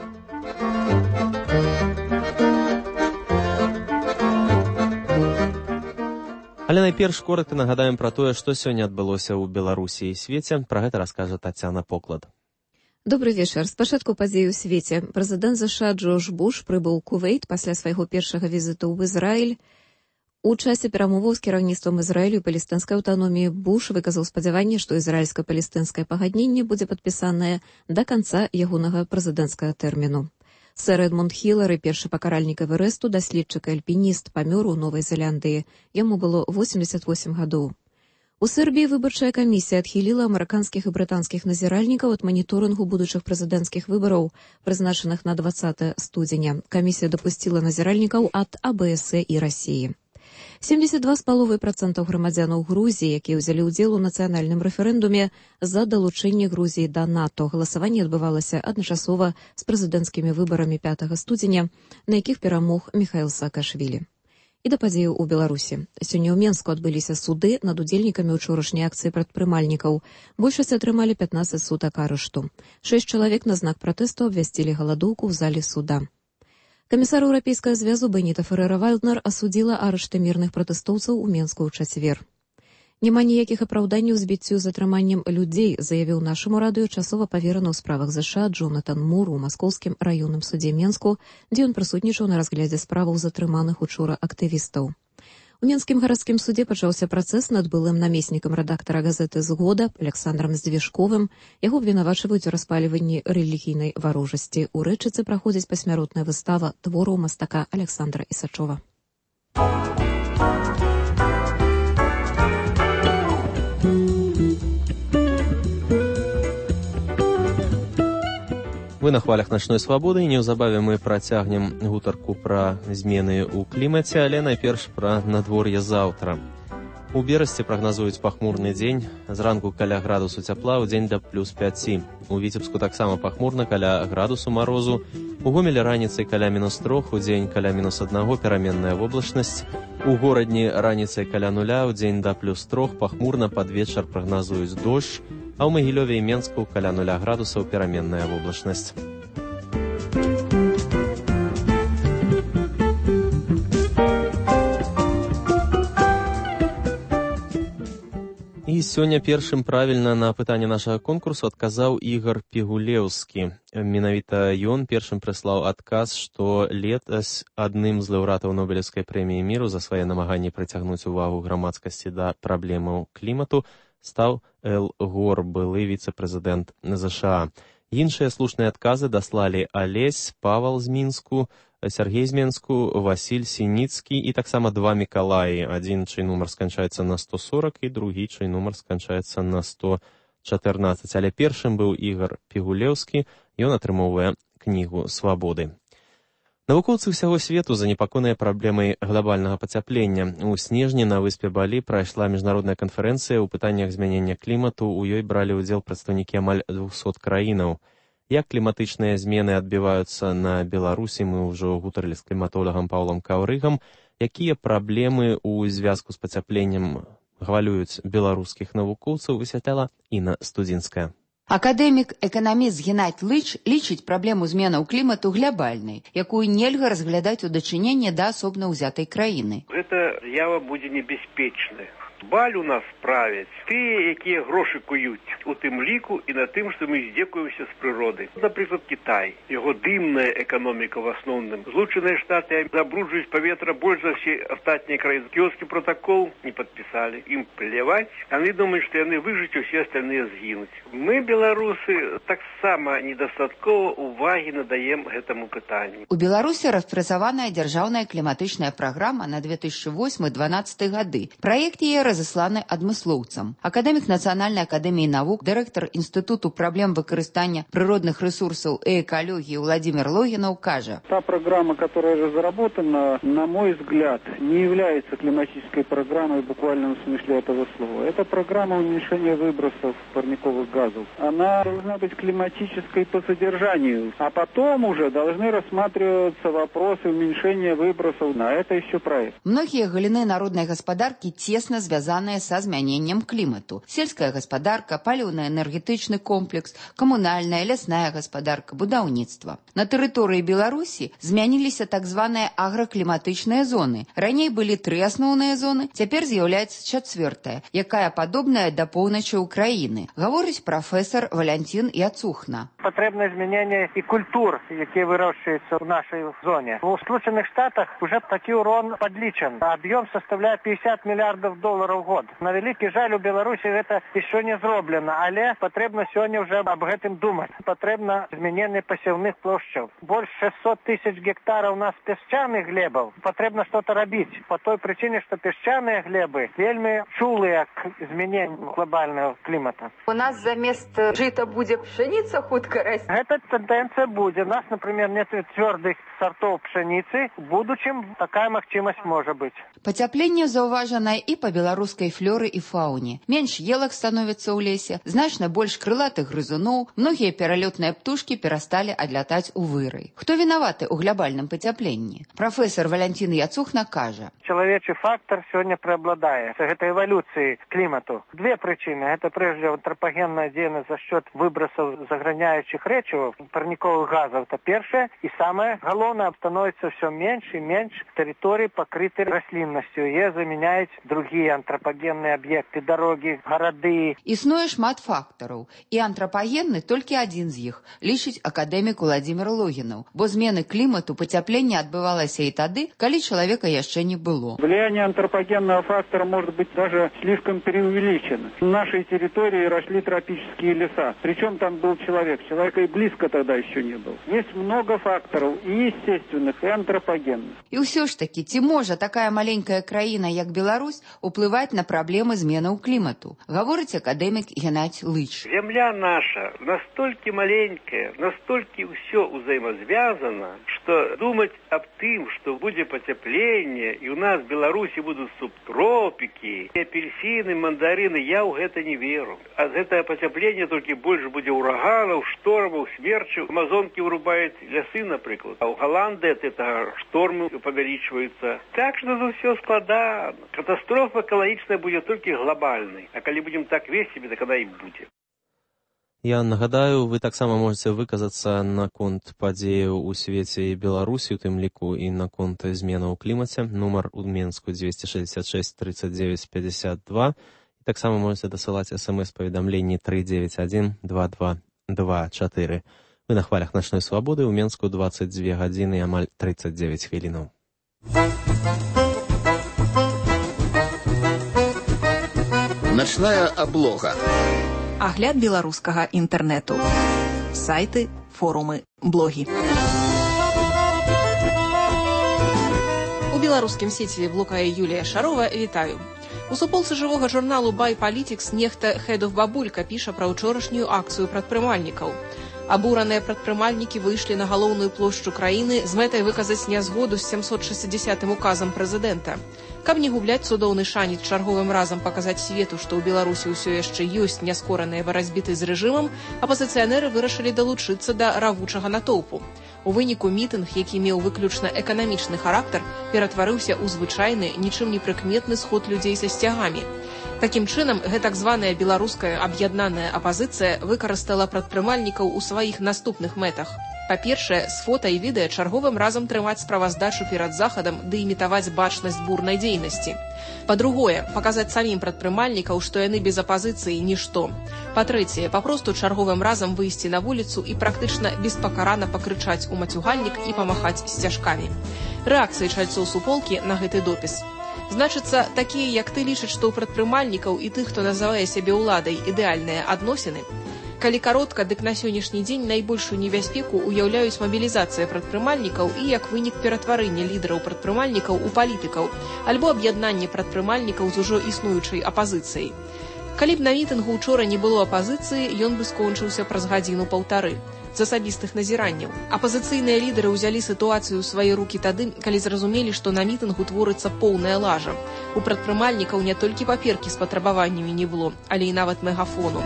Але найперш коратка нагадаем пра тое, што сёння адбылося ў Беларусі і свеце. Пра гэта раскажа Тацяна Поклад. Добрый вечар. Спачатку падзей у свеце. Прэзідэнт ЗША Джордж Буш прыбыў у Кувейт пасля свайго першага візіту ў Ізраіль. У часе перамоваў з кіраўніцтвам Ізраілю і палестынскай аўтаноміі Буш выказаў спадзяванне, што ізраільска-палестынскае пагадненне будзе падпісанае да канца ягонага прэзідэнцкага тэрміну. Сэр Эдмунд Хілары, першы пакаральнік Эвересту, даследчык і альпініст, памёр у Новай Зеландыі. Яму было восемьдесят восемь гадоў. У Сербіі выбарчая камісія адхіліла амерыканскіх і брытанскіх назіральнікаў ад маніторынгу будучых прэзідэнцкіх выбараў, прызначаных на двадцатое студзеня. Камісія дапусціла назіральнікаў ад АБС і Расіі. семьдесят два з паловай працэнтаў грамадзянаў Грузіі, якія ўзялі ўдзел у нацыянальным рэферэндуме за далучэнне Грузіі да НАТО. Галасаванне адбывалася адначасова з прэзідэнцкімі выбарамі пятага студзеня, на якіх перамог Міхаіл Саакашвілі. І да падзеяў у Беларусі. Сёння ў Менску адбыліся суды над удзельнікамі ўчорашняй акцыі прадпрымальнікаў. Большасць атрымалі пятнаццаць сутак арышту. Шэсць чалавек на знак пратэсту абвясцілі галадоўку ў зале суда. Камісар Еўрапейскага звязу Беніта Ферера-Вайлднер асудзіла арышты мірных пратэстоўцаў у Менску ў чацвер. Няма ніякіх апраўданняў збіццю з затрыманнем людзей, заявіў нашаму радыё часова павераны ў справах ЗША Джонатан Мур у маскоўскім раённым судзе Менску, дзе ён прысутнічаў на разглядзе справаў затрыманых учора актывістаў. У Менскім гарадскім судзе пачаўся працэс над былым намеснікам рэдактара газеты «Згода» Александрам Здвижковым. Яго абвінавачваюць у распальванні рэлігійнай варожасці. У Рэчыцы праходзіць пасмяротная выстава твораў мастака Александра Ісачова. Вы на хвалях начной свабоды, і неўзабаве мы працягнем гутарку пра змены ў клімаце, але найперш пра надвор'е заўтра. У Берасці прагназуюць пахмурны дзень, зранку каля градусу цяпла, ў дзень да плюс пяці. У Віцебску таксама пахмурна каля градусу марозу, у Гомелі раніцай каля мінус трох, у дзень каля мінус аднаго, пераменная воблачнасць. У горадні раніцай каля нуля, ў дзень да плюс трох, пахмурна, пад вечар прагназуюць дождж, а ў Магілёве і Менску каля нуля градусаў пераменная воблачнасць. І сёння першым правільна на пытанне нашага конкурсу адказаў Ігар Пігулеўскі. Менавіта ён першым прыслаў адказ, што летась адным з лаўрэатаў Нобелеўскай прэміі міру за свае намаганні прыцягнуць увагу грамадскасці да праблемаў клімату стаў Эл Гор, былы віцэ-прэзідэнт ЗША. Іншыя слушныя адказы даслалі Алесь, Павал з Мінску, Сергей з Менску, Васіль Сініцкі і таксама два Мікалаі. Адзін, чый нумар сканчаецца на сто сорок, і другі, чый нумар сканчаецца на сто чатырнаццаць. Але першым быў Ігар Пігулеўскі, ён атрымоўвае кнігу «Свабоды». Навукоўцы ўсяго свету занепакоеныя праблемай глобальнага пацяплення. У снежні на выспе Балі прайшла міжнародная канферэнцыя ў пытаннях змянення клімату. У ёй бралі ўдзел прадстаўнікі амаль двухсот краінаў. Як кліматычныя змены адбіваюцца на Беларусі, мы ўжо гутарылі з кліматолагам Паўлам Каўрыгам. Якія праблемы ў звязку з пацяпленнем хвалююць беларускіх навукоўцаў, высвятляла Інна Студзінская. Акадэмік-эканаміст Геннадзь Лыч лічыць праблему зменаў клімату глобальнай, якую нельга разглядаць у дачыненні да асобна ўзятай краіны. Гэта з'ява будзе небяспечная. Баль у нас правяць тыя, якія грошы куюць, у тым ліку і на тым, што мы здзекуемся з прыроды. Напрыклад, Кітай. Яго дымная эканоміка в асноўным. Злучаныя Штаты забруджваюць паветра больш за ўсе астатнія краіны. Кіёцкі протакол не падпісалі. Ім пляваць. Яны думаюць, што яны выжыць, усе астальныя згінуць. Мы, беларусы, таксама недастаткова увагі надаем гэтаму пытанню. У Беларусі распрацаваная дзяржаўная кліматычная праграма на две тысячи восьмы — дванаццаты гады. Праект яе разасланы адмыслоўцам. Акадэмік Нацыянальнай акадэміі навук, дырэктар Інстытуту праблем выкарыстання прыродных ресурсаў і экалогіі Владимир Логинов кажа. Та программа, которая разработана, на мой взгляд, не является климатической программой в буквальном смысле этого слова. Это программа уменьшения выбросов парниковых газов. Она должна быть климатической по содержанию, а потом уже должны рассматриваться вопросы уменьшения выбросов. На это еще проект. Многие галины народной гаспадаркі тесно звязаныя са змяненнем клімату. Сельская гаспадарка, паліўна-энергетычны комплекс, камунальная, лясная гаспадарка, будаўніцтва. На тэрыторыі Беларусі змяніліся так званыя агракліматычныя зоны. Раней былі тры асноўныя зоны, цяпер з'яўляецца чацвёртая, якая падобная да поўначы Украіны. Гаворыць прафесор Валянцін Яцухна. Патрэбна змянение і культур, якія вырощиваются в нашей зоне. У Сполучених Штатах уже такі урон подлічен. Объем составляет пятьдесят миллиардов долларов в год. На великий жаль, у Беларусі гэта еще не зроблено, але патрэбна сёння уже об гэтым думать. Патрэбна змянение пасевных площадь. Больше шестьсот тысяч гектаров у нас песчаных глебов. Патрэбна что-то рабіць. По той причине, что песчаные глебы вельми чулыя к изменению глобального климата. У нас замест жита будет пшеница хутка расти. Эта тенденция будет. У нас, например, нет твердых сортов пшеницы. В будущем такая магчимость может быть. Пацяпленне заўважанае і па беларускай флоры і фауне. Менш елак становіцца ў лесе, значна больш крылатых грызуноў, многія пералётныя птушкі перасталі адлятаць у вырай. Хто вінаваты ў глобальным пацяпленні? Прафесор Валянцін Яцухна кажа. Человечий фактор сегодня преобладает. Это эволюции климату. Две причины. Это прежде антропогенная деятельность за счет выбросов загрязняющих речевых, парниковых газов. Это первое. И самое главное, становится все меньше и меньше территорий, покрытых рослинностью. И заменяют другие антропогенные объекты, дороги, города. Існуе шмат фактараў. І антропагенны толькі адзін з іх, лічыць акадэмік Владимир Логинов. Бо змены клімату, пацяпленне адбывалася і тады, калі чалавека яшчэ не было. Влияние антропогенного фактора может быть даже слишком преувеличено. В нашей территории росли тропические леса. Причем там был человек. Человека и близко тогда еще не было. Есть много факторов, и естественных, и антропогенных. І ўсё ж таки, ці можа такая маленькая краіна, як Беларусь, уплываць на праблемы зменаў клімату? Гаворыць акадэмік Геннадзь Лыч. Земля наша настолько маленькая, настолько все взаимосвязано, что думать об тым, что будет потепление, и у нас в Беларуси будут субтропики, апельсины, мандарины, я в это не веру. А это потепление только больше будет ураганов, штормов, смерчев. Амазонки вырубают лесы, например. А у Голландии это штормы повеличиваются. Так что тут все складно. Катастрофа экологичная будет только глобальной. А когда будем так вести, то когда и будет. Я нагадаю, вы таксама можете выказацца наконт падзеяў у свеце і Беларусі, у тым ліку і наконт зменаў у клімаце. Нумар у Менску двести шестьдесят шесть тридцать девять пятьдесят два. І таксама можете дасылаць смс-паведамленні три девять один два два два четыре. Вы на хвалях начной свабоды, у Менску двадцать две гадзіны і амаль тридцать девять хвілінаў. Начная облога. Агляд беларускага інтэрнэту. Сайты, форумы, блогі. У беларускім сеціве блукае Юлія Шарова. Вітаю. У суполцы жывога журналу «Бай Палітикс» нехта Хедов Бабулька піша пра ўчорашнюю акцыю прадпрымальнікаў. Абураныя прадпрымальнікі выйшлі на галоўную плошчу краіны з мэтай выказаць нязгоду з сямсот шэсцідзесятым указам прэзідэнта. Каб не губляць цудоўны шанец чарговым разам паказаць свету, што ў Беларусі ўсё яшчэ ёсць няскораныя барацьбіты з рэжымам, апазіцыянеры вырашылі далучыцца да равучага натоўпу. У выніку мітынг, які меў выключна эканамічны характар, ператварыўся ў звычайны, нічым не прыкметны сход людзей са сцягамі. Такім чынам, гэтак званая беларуская аб'яднаная апазіцыя выкарыстала прадпрымальнікаў у сваіх наступных мэтах. Па-першае, з фота і відэа чарговым разам трымаць справаздачу перад захадам ды імітаваць бачнасць бурнай дзейнасці. Па-другое, паказаць самім прадпрымальнікаў, што яны без апазіцыі нішто. Па-трэцяе, папросту чарговым разам выйсці на вуліцу і практычна беспакарана пакрычаць у мацюгальнік і памахаць сцяжкамі. Рэакцыі чальцоў суполкі на гэты допіс. Значыцца, такія, як ты, лічаць, што ў прадпрымальнікаў і тых, хто называе сябе ўладай, ідэальныя адносіны. Калі каротка, дык на сённяшні дзень найбольшую небяспеку ўяўляюць мабілізацыя прадпрымальнікаў і як вынік ператварэння лідараў прадпрымальнікаў у палітыкаў альбо аб'яднанне прадпрымальнікаў з ужо існуючай апазіцыяй. Калі б на мітынгу ўчора не было апазіцыі, ён бы скончыўся праз гадзіну-паўтары. З асабістых назіранняў. Апазіцыйныя лідары ўзялі сітуацыю ў свае рукі тады, калі зразумелі, што на мітынгу творыцца поўная лажа. У прадпрымальнікаў не толькі паперкі з патрабаваннямі не было, але і нават мегафону.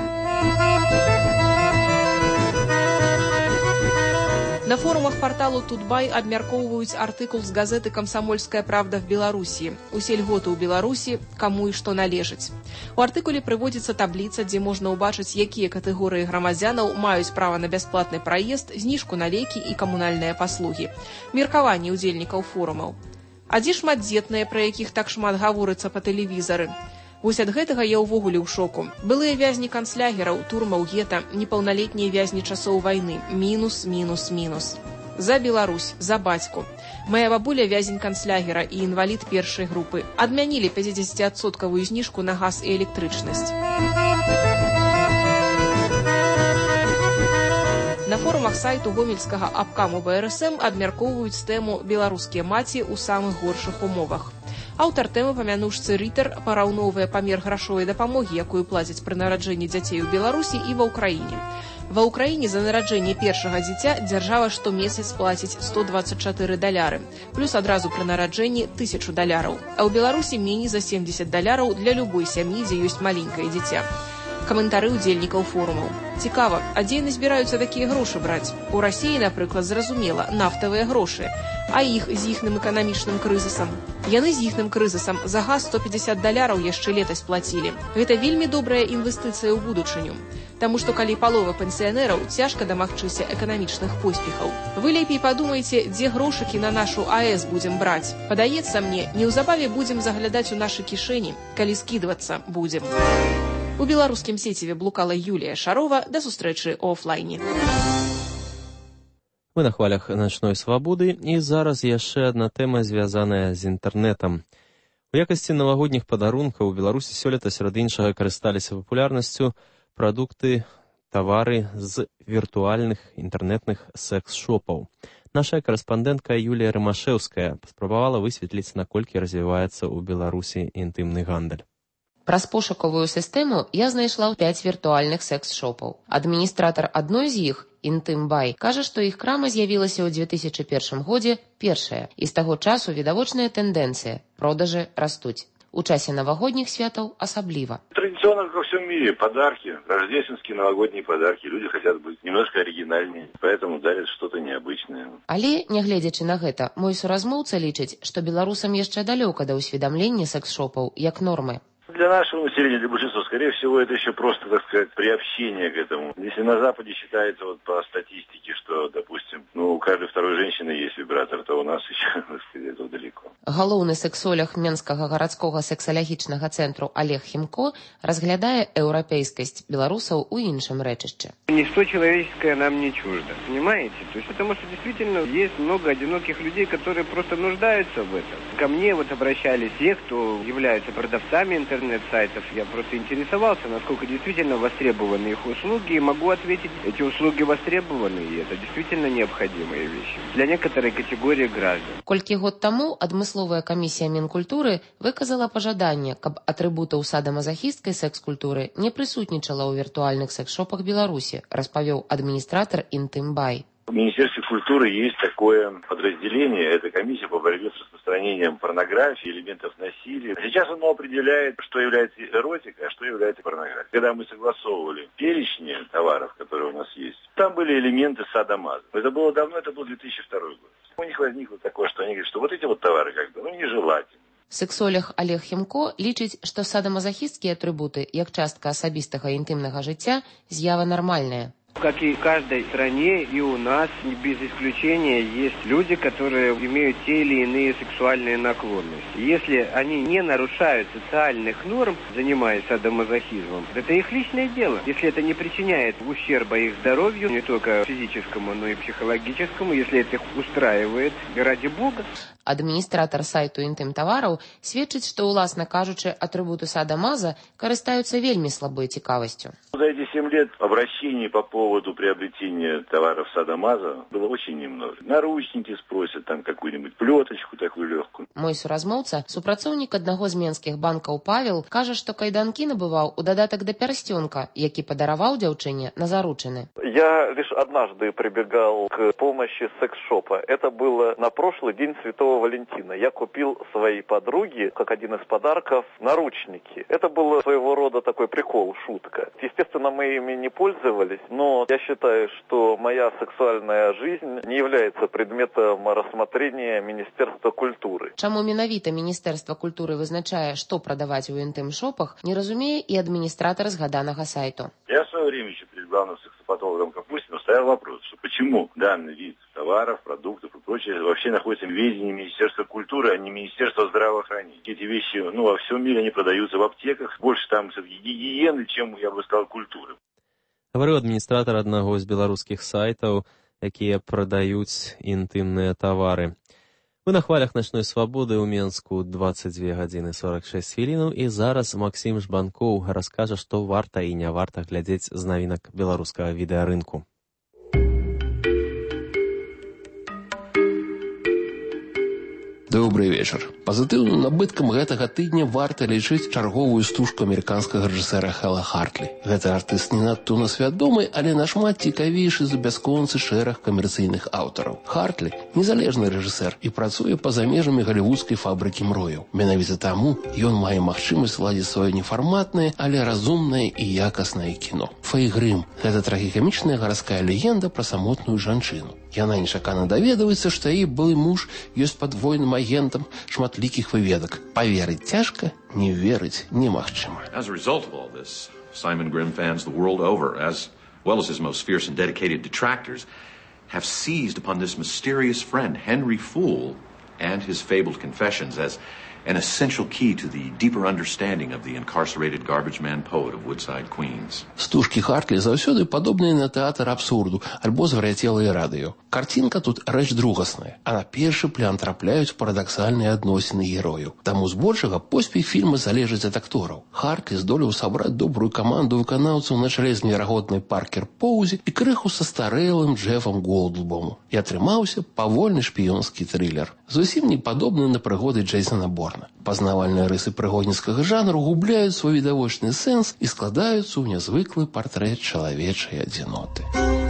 На форумах порталу Тутбай абмяркоўваюць артыкул з газеты «Камсомольская правда» в Беларусі. Усе льготы ў Беларусі, каму і што належыць. У артыкуле прыводзіцца табліца, дзе можна ўбачыць, якія катэгорыі грамадзянаў маюць права на бясплатны праезд, зніжку на лекі і камунальныя паслугі. Меркаванне ўдзельнікаў форумаў. А дзе шматдзетныя, пра якіх так шмат гаворыцца па тэлевізары? Вось ад гэтага я ўвогуле ў шоку. Былыя вязні канцлягераў, турмаў гета, непаўналетнія вязні часоў вайны. Мінус, мінус, мінус. За Беларусь, за бацьку. Моя бабуля вязень канцлягера і інвалід першай групы. Адмянілі пяцідзесяціадсоткавую зніжку на газ і электрычнасць. На форумах сайту гомельскага абкаму бэ эр эс эм абмяркоўваюць тэму «Беларускія маці ў самых горшых умовах». Аўтар тэмы памянушцы Рытер параўноўвае памер грашовай дапамогі, якую плацяць пры нараджэнні дзяцей у Беларусі і ва ўкраіне. Ва ўкраіне за нараджэнне першага дзіця дзяржава штомесяц плаціць сто дваццаць чатыры даляры, плюс адразу пры нараджэнні тысячу даляраў. А ў Беларусі меней за семдзесят даляраў для любой сям'і, дзе ёсць маленькае дзіця. Каментары ўдзельнікаў форумаў. Цікава, а дзе яны збіраюцца такія грошы браць? У Расіі, напрыклад, зразумела, нафтавыя грошы. А іх з іхным эканамічным крызісам? Яны з іхным крызісам за газ сто пятьдесят даляраў яшчэ летась плацілі. Гэта вельмі добрая інвестыцыя ў будучыню. Таму што калі палова пенсіянераў, цяжка дамагчыся эканамічных поспехаў. Вы лепей падумайце, дзе грошыкі на нашу а эс будзем браць. Падаецца мне, неўзабаве будзем заглядаць у нашы кішэні, калі скідвацца будзем. У беларускім сеціве блукала Юлія Шарова. Да сустрэчы ў офлайне. Мы на хвалях начной свабоды, і зараз яшчэ адна тэма, звязаная з інтэрнэтам. У якасці навагодніх падарункаў у Беларусі сёлета сярод іншага карысталіся папулярнасцю прадукты, тавары з віртуальных інтэрнэтных секс-шопаў. Наша карэспандэнтка Юлія Рымашэўская паспрабавала высветліць, наколькі развіваецца ў Беларусі інтымны гандаль. Праз пошукавую сістэму я знайшла пяць віртуальных секс-шопаў. Адміністратар адной з іх, Інтым-бай, кажа, што іх крама з'явілася ў две тысячи першым годзе першая, і з таго часу відавочная тэндэнцыя. Продажы растуць. У часе навагодніх святаў асабліва. Традиционно, как во всем мире, подарки, рождественские новогодние подарки. Люди хотят быть немножко оригинальнее, поэтому дарят что-то необычное. Але, нягледзячы на гэта, мой суразмоўца лічыць, што беларусам яшчэ далёка да ўсведамлення секс-шопаў як нормы. Для нашего населения, для большинства, скорее всего, это еще просто, так сказать, приобщение к этому. Если на Западе считается вот по статистике, что, допустим, ну, у каждой второй женщины есть вибратор, то у нас еще, так сказать, это далеко. Галоўны сексолог Менскага гарадскога сексалагічнага цэнтру Олег Хімко разглядае еўрапейскасць беларусаў у іншым рэчышчы. Ничто человеческое нам не чуждо, понимаете? То есть, потому что действительно есть много одиноких людей, которые просто нуждаются в этом. Ко мне вот обращались те, кто являются продавцами интернет-сайтов. Я просто интересовался, насколько действительно востребованы их услуги, и могу ответить, эти услуги востребованы, и это действительно необходимые вещи для некоторой категории граждан. Колькі год таму адмысловая камісія Мінкультуры выказала пажаданне, каб атрыбутаў садамазахісцкай секс-культуры не прысутнічала ў віртуальных секс-шопах Беларусі, распавёў адміністратор Інтым-бай. В Министерстве культуры есть такое подразделение, это комиссия по борьбе с распространением порнографии, элементов насилия. Сейчас оно определяет, что является эротикой, а что является порнографией. Когда мы согласовывали перечни товаров, которые у нас есть, там были элементы садомаза. Это было давно, это был две тысячи второй год. У них возникло такое, что они говорят, что вот эти вот товары как бы, ну, нежелательны. Сексолог Олег Хімко лічыць, што садамазахісцкія атрыбуты, як частка асабістага інтымнага жыцця, з'ява нармальная. Как и в каждой стране, и у нас, без исключения, есть люди, которые имеют те или иные сексуальные наклонности. Если они не нарушают социальных норм, занимаясь садомазохизмом, это их личное дело. Если это не причиняет ущерба их здоровью, не только физическому, но и психологическому, если это их устраивает, ради Бога. Адміністратар сайту інтым-тавараў сведчыць, што, уласна кажучы, атрыбуты садамаза карыстаюцца вельмі слабой цікавасцю. За эти семь лет обращений по поводу приобретения товаров садомаза было очень немного. Наручники спросят, там какую-нибудь плеточку такую легкую. Мой суразмоўца, супрацоўнік аднаго з менскіх банкаў Павел, кажа, што кайданкі набываў у дадатак да пярсцёнка, які падараваў дзяўчыне на заручыны. Я лишь однажды прибегал к помощи секс-шопа. Это было на прошлый день Святого Валентина. Я купил своей подруге, как один из подарков, наручники. Это был своего рода такой прикол, шутка. Естественно, мы ими не пользовались, но я считаю, что моя сексуальная жизнь не является предметом рассмотрения Министерства культуры. Чаму менавіта Міністэрства культуры вызначае, што прадаваць у інтым-шопах, не разумее і адміністратар згаданага сайту. Я в свое время еще перед главным сексопатологом Капустиным ставил вопрос, что почему данный вид товаров, продуктов и прочее вообще находится в ведении Министерства культуры, а не Министерства здравоохранения. Эти вещи, ну, во всем мире они продаются в аптеках, больше там все-таки гигиены, чем, я бы сказал, культуры. Говорю адміністратар аднаго з беларускіх сайтаў, якія прадаюць інтымныя тавары. Мы на хвалях начной свабоды ў Менску двадцать две гадзіны сорок шесть хвілінаў, і зараз Максім Жбанкоў раскажа, што варта і не варта глядзець з навінак беларускага відэарынку. Добрый вечер. Пазітыўным набыткам гэтага тыдня варта лічыць чарговую стужку амерыканскага рэжысэра Хэлла Хартлі. Гэты артыст не надта ў нас вядомы, але нашмат цікавейшы за бясконцы шэраг камерцыйных аўтараў. Хартлі – незалежны рэжысэр і працуе па-за межамі галівудскай фабрыкі мрояў. Менавіта таму ён мае магчымасць ладзіць сваё нефарматнае, але разумнае і якаснае кіно. Фэй Грым – гэта трагікамічная гарадская легенда пра самотную жанчыну. Яна нечакана даведваецца, што яе былы муж ёсць падвойным агентам шматлікіх выведак. Паверыць цяжка, не верыць немагчыма. As a result of all this, Simon Grimm fans the world over, as well as his most fierce and dedicated detractors, have seized upon this mysterious friend, Henry Fool, and his fabled confessions as an essential key to the deeper understanding of the incarcerated garbage man poet of Woodside, Queens. Стужкі Хартлі заўсёды падобныя на тэатр абсурду альбо звар'яцелае радыё. Карцінка тут рэч другасная, а на першы план трапляюць парадаксальныя адносіны герояў. Таму збольшага поспех фільма залежыць ад актораў. Хартлі здолеў сабраць добрую каманду выканаўцаў на чале з неверагоднай Паркер Поўзі і крыху састарэлым Джефам Голдблумом. І атрымаўся павольны шпіёнскі трылер, зусім не падобны на прыгоды Джейсона Борна. Пазнавальныя рысы прыгодніцкага жанру губляюць свой відавочны сэнс і складаюцца ў нязвыклы партрэт чалавечай адзіноты.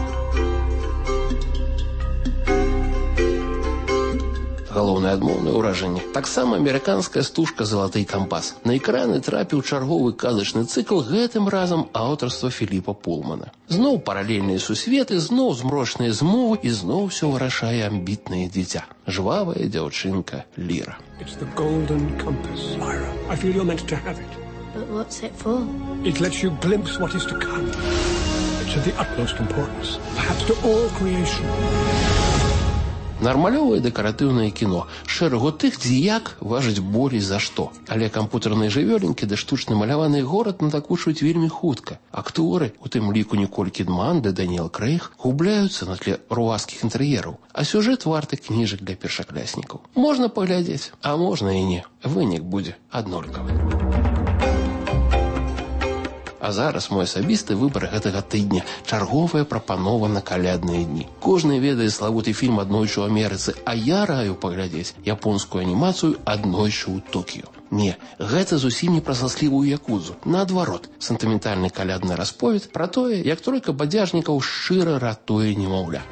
Галоўнае адмоўнае ўражанне. Таксама амерыканская стужка «Залаты кампас». На экраны трапіў чарговы казачны цыкл, гэтым разам аўтарства Філіпа Пулмана. Зноў паралельныя сусветы, зноў змрочныя змовы і зноў усё вырашае амбітнае дзіця. Жвавая дзяўчынка Ліра. It's the golden compass, Lyra. I feel you're meant to have it. But what's it for? It lets you glimpse what is to come. It's of the utmost importance, perhaps to all creation. Нармалёвае дэкаратыўнае кіно. Шэрагу тых, дзе як важыць болей за што. Але кампутарныя жывёлінкі ды штучны маляваны горад надакучваюць вельмі хутка. Акторы, у тым ліку Ніколь Кідман ды Даніэл Крэйг, губляюцца на тле руаскіх інтэр'ераў. А сюжэт варты кніжак для першакляснікаў. Можна паглядзець, а можна і не. Вынік будзе аднолькавы. А зараз мой асабісты выбар гэтага тыдня. Чарговая прапанова на калядныя дні. Кожны ведае славуты фільм «Аднойчы ў Амерыцы», а я раю паглядзець японскую анімацыю «Аднойчы ў Токіё». Не, гэта зусім не пра заслівую якудзу. Наадварот, сентыментальны калядны расповед пра тое, як тройка бадзяжнікаў шчыра ратуе немаўля.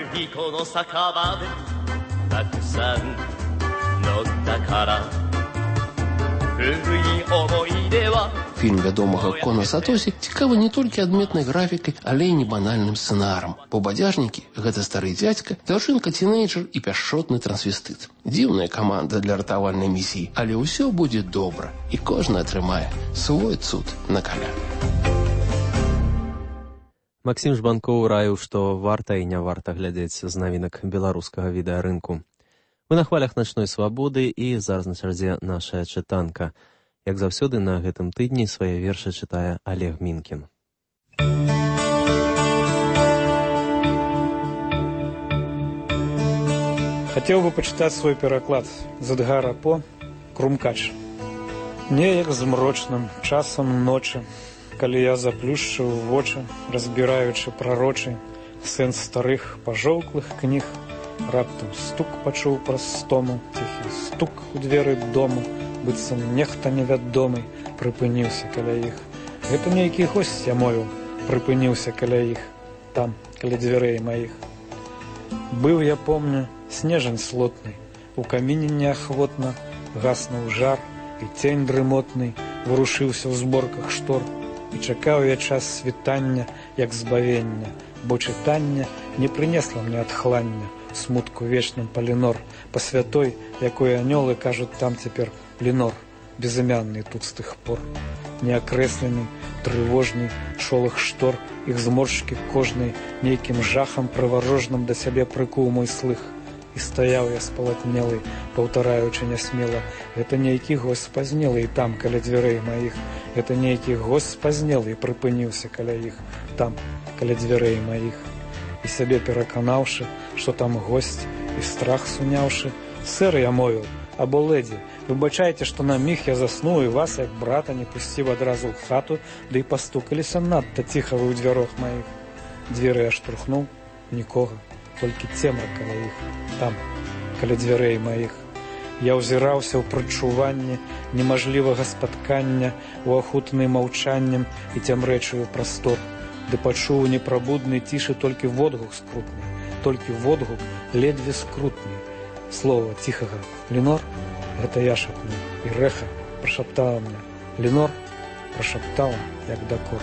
Фільм вядомага Кона Сатосі цікавы не толькі адметнай графікай, але і небанальным сцэнарам. Бо бадзяжнікі – гэта стары дзядзька, дзяўчынка-тінейджер і пяшчотны трансвестыт. Дзіўная каманда для ратавальнай місіі, але ўсё будзе добра, і кожны атрымае свой цуд на каляд. Максім Жбанкоў раіў, што варта і не варта глядзець з навінак беларускага відэарынку. Мы на хвалях начной свабоды і зараз на чарзе нашая чытанка. Як заўсёды на гэтым тыдні свае вершы чытае Олег Минкин. Хацеў бы пачытаць свой пераклад з Эдгара По «Крумкач». Неяк змрочным часам ночы, калі я заплюшчыў вочы, разбіраючы прарочы сэнс старых пажоўклых кніг, раптам стук пачуў праз стому, ціхі стук у дзверы дому, быццам нехта невядомы прыпыніўся каля іх. Гэта нейкі госць, я мовіў, прыпыніўся каля іх, там, каля дзвярэй маіх. Быў, я помню, снежань слотны, у каміне неахвотна гаснуў жар, і цень дрымотны варушыўся ў зборках штор, і чакаў я час світання, як збавення, бо чытання не прынесла мне адхлання, смутку вечным па Ленор, па святой, якой анёлы кажуць там цяпер Ленор, безымянны тут з тых пор. Неакрэслены, трывожны шолах штор, іх зморшкі кожнай нейкім жахам прыварожным да сябе прыкуў мой слых. І стаяў я спалатнелы, паўтараючы нясмела, гэта нейкі госць спазнелы і там, каля дзвярэй маіх, гэта нейкі госць спазнелы і прыпыніўся каля іх, там, каля дзвярэй маіх. І сябе пераканаўшы, што там госць, і страх суняўшы, сэр, я мовіў, або лэдзі, выбачайце, што на міг я заснуў і вас, як брата, не пусціў адразу ў хату, ды і пастукаліся надта ціха вы ў дзвярох маіх. Дзверы я штурхнуў, нікога, толькі цемра каля іх, там, каля дзвярэй маіх. Я ўзіраўся ў прачуванне немажлівага спаткання, у ахутаны маўчаннем і цямрэчую прастор, ды пачуў у непрабуднай цішы толькі водгук скрутны, толькі водгук ледве скрутны. Слова ціхага «Ленор» — гэта я шапнуў, і рэха прашаптала мне «Ленор» прашаптала, як дакор.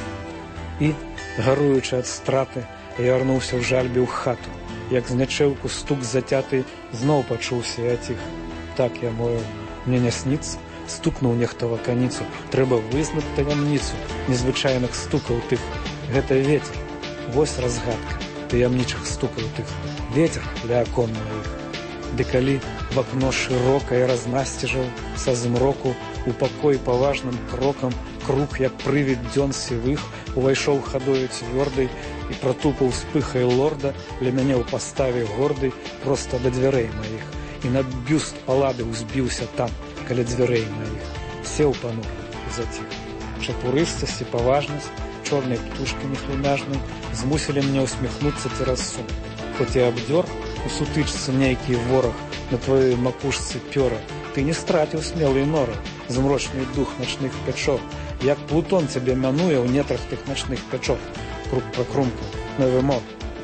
І, гаруючы ад страты, я вярнуўся ў жальбе ў хату, як з нячэўку стук зацяты зноў пачуўся я ціх. Так я мовіў, мне не сніцца, стукнуў нехта в аканіцу, трэба вызнаць таямніцу незвычайных стукаў тых. Гэта ветер, вось разгадка таямнічых стукаў тых. Ветер ля акон маіх. Ды калі в акно шырока я разнасцежаў са змроку, у пакой паважным крокам круг, як прывід дзён сівых, увайшоў хадою цвёрдай і пратупаў з пыхай лорда ля мяне ў паставе гордай проста да дзвярэй маіх. І на бюст палады ўзбіўся там, каля дзвярэй маіх. Сеў панура і заціх. Чапурыстасць і паважнасць чорнай птушкі нехлумяжнай змусілі мне усміхнуцца цераз сум. Хоць і абдзёр у сутычцы нейкі вораг на тваёй макушцы пёра, ты не страціў смелай норы, змрочны дух начных пячор, як Плутон цябе мянуе ў нетрах тых начных пячор. Круг пракрумкаў, новы мор.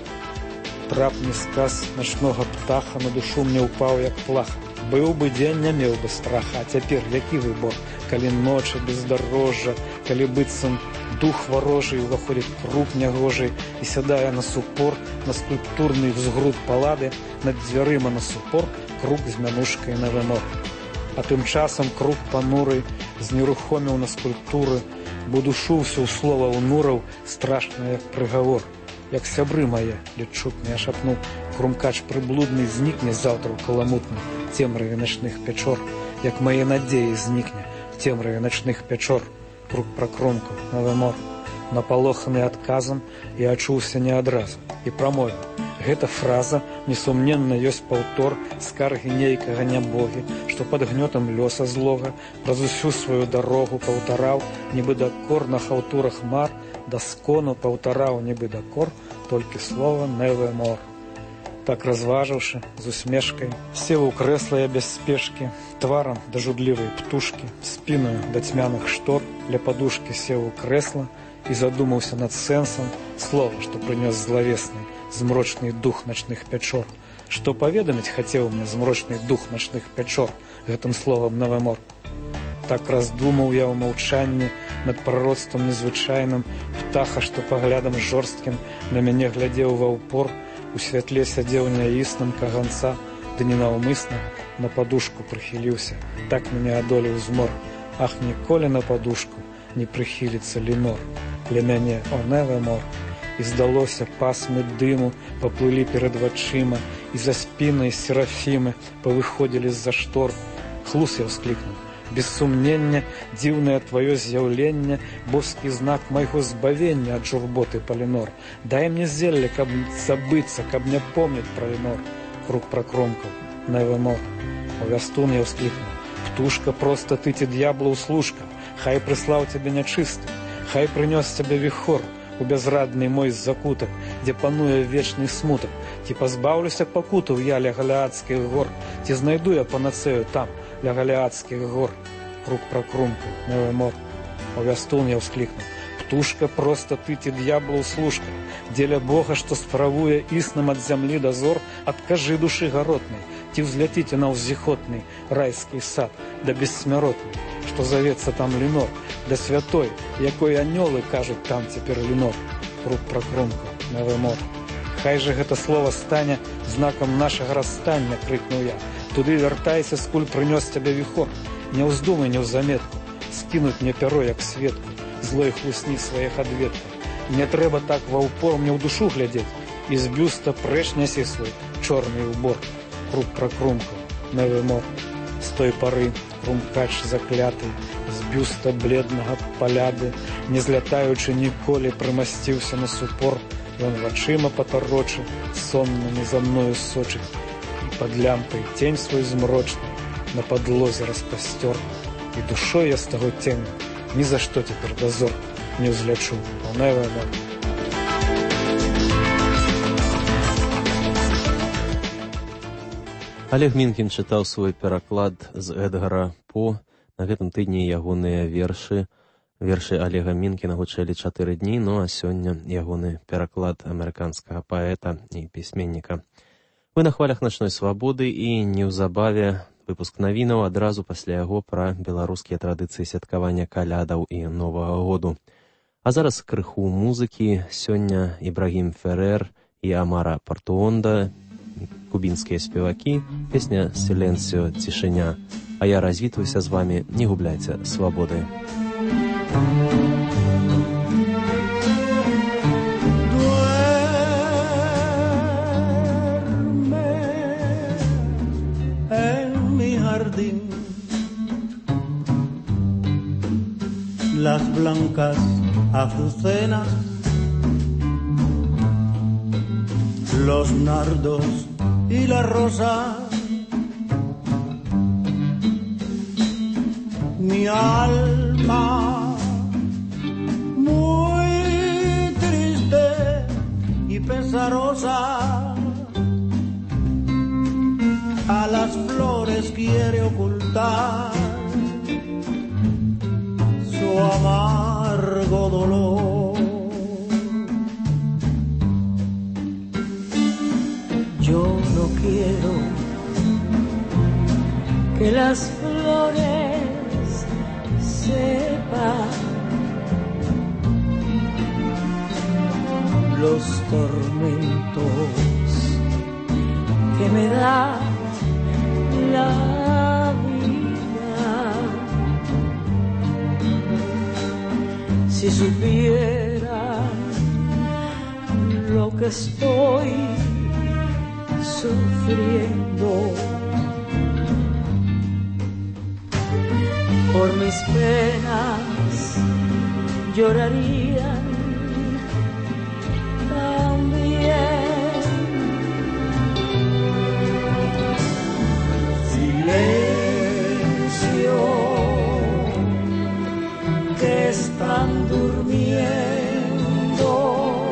Трапны сказ начнога птаха на душу мне ўпаў, як плаха. Быў бы дзень, не меў бы страха, а цяпер які выбор? Калі ночы бездарожжа, калі быццам дух варожы ўваходзіць круг нягожы і сядае на супор, на скульптурны взгруд палады, над дзвярыма на супор круг з мянушкай на вымор. А тым часам круг пануры знерухоміў на скульптуры, будушыўся ў слова ўнураў страшна, як прыгавор. Як сябры мае, ледчутна я шапнуў, крумкач прыблудны знікне заўтра ў каламутны цемраве начных пячор, як мае надзеі знікне в цемраве начных пячор. Круг пракрумкаў, новы мор. Напалоханы адказам, я ачуўся не адразу і прамовіў. Гэта фраза, несумненна, ёсць паўтор скаргі нейкага нябогі, што пад гнётам лёса злога праз усю сваю дарогу паўтараў, нібы дакор на хаўтурах мар, да скону паўтараў, нібы дакор, толькі слова «неве мор». Так разважыўшы, з усмешкай, сеў у крэсла я без спешкі, тварам да жудлівай птушкі, спінаю да цьмяных штор, ля падушкі сеў у крэсла і задумаўся над сэнсам слова, што прынёс злавесны змрочны дух начных пячор. Што паведаміць хацеў мне змрочны дух начных пячор гэтым словам «неве мор». Так раздумаў я ў маўчанні над прароцтвам незвычайным птаха, што паглядам жорсткім на мяне глядзеў ва ўпор, у святле сядзеў няісным каганца, ды ненаўмысна на падушку прыхіліўся, так мяне адолеў змор. Ах, ніколі на падушку не прыхіліцца Ленор, ля мяне, о, неве мор. і здалося пасмы дыму паплылі перад вачыма, і за спінай серафімы павыходзілі з-за штор. Хлус я ўсклікнуў. Без сумнення, дзіўнае твоё з'яўленне, боскі знак майго збавення ад журботы Палінор. Дай мне зелле, каб забыцца, каб не помніць пра Ленор. Круг прокромкаў, Невемор. Овястун я ўсклікнуў. Птушка, просто ты ці д'яблаў служка. Хай прыслаў цябе нячысты, хай прынёс цябе віхор у бязрадны мой закутак, дзе пануе вечны смутак. Ці пазбаўлюся пакутаў я ля галеадскіх гор, ці знайду я панацею там, ля галеадскіх гор. Круг прокрумкаў, Невемор. Овястун я ўсклікнуў. Птушка, просто ты ці д'яблаў служка. Дзеля Бога, што справуе існым ад зямлі дазор, адкажы душы гаротнай, ці ўзляціце на ўзіхотны райскі сад, да бессмяротнай, што завецца там Ленор, да святой, якой анёлы кажуць там цяпер Ленор. Круг прокрумкаў, Невемор. Хай же гэта слова стане знакам нашага расстання, крыкнуў я. Туды вяртайся, скуль прынёс цябе віхор. Не ўздумай неўзаметку, скінуць мне пяро, як светку, злой хлусні сваіх адветкаў. Не трэба так ва ўпор мне ў душу глядзець, і з бюста прэч нясі свой чорны ўбор. Круг прокрумкаў, Невемор. З той пары крумкач закляты, з бюста бледнага паляды, не злятаючы ніколі, прымасціўся на супор. Ён вачыма патарочы, соннымі за мною сочыць, і пад лямпай тень свой змрочны на падлозе распасцёр. І душой я з таго ценю ні за што цяпер дазор не ўзлячу. Невемор. Олег Мінкін чытаў свой пераклад з Эдгара По. На гэтым тыдні ягоныя вершы. Вершы Олега Мінкіна гучэлі чатыры дні, ну а сёння ягоны пераклад амерыканскага паэта і пісьменніка. Вы на хвалях начной свабоды, і неўзабаве выпуск навінаў адразу пасля яго пра беларускія традыцыі святкавання калядаў і Новага году. А зараз крыху музыкі. Сёння Ібрагім Ферэр і Амара Партуонда, кубінскія спевакі, песня «Силенсио, тишиня». А я развітваюся з вами, не губляйте свободы. Las blancas azucenas, los nardos y las rosas, mi alma muy triste y pesarosa a las flores quiere ocultar su amargo dolor. Yo no quiero que las flores sepan los tormentos que me da la vida. Si supieran lo que estoy sufriendo por mis penas, llorarían también. Silencio, que están durmiendo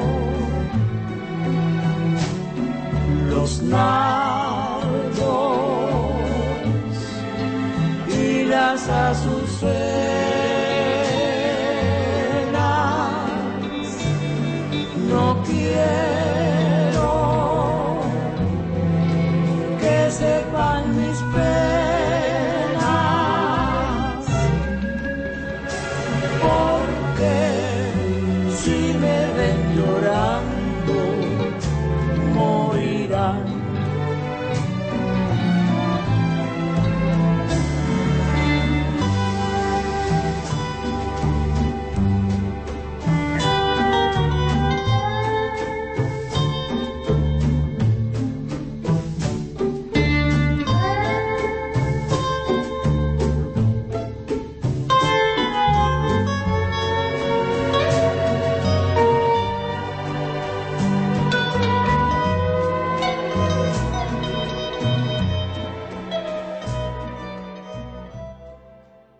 los nardos y las azucenas.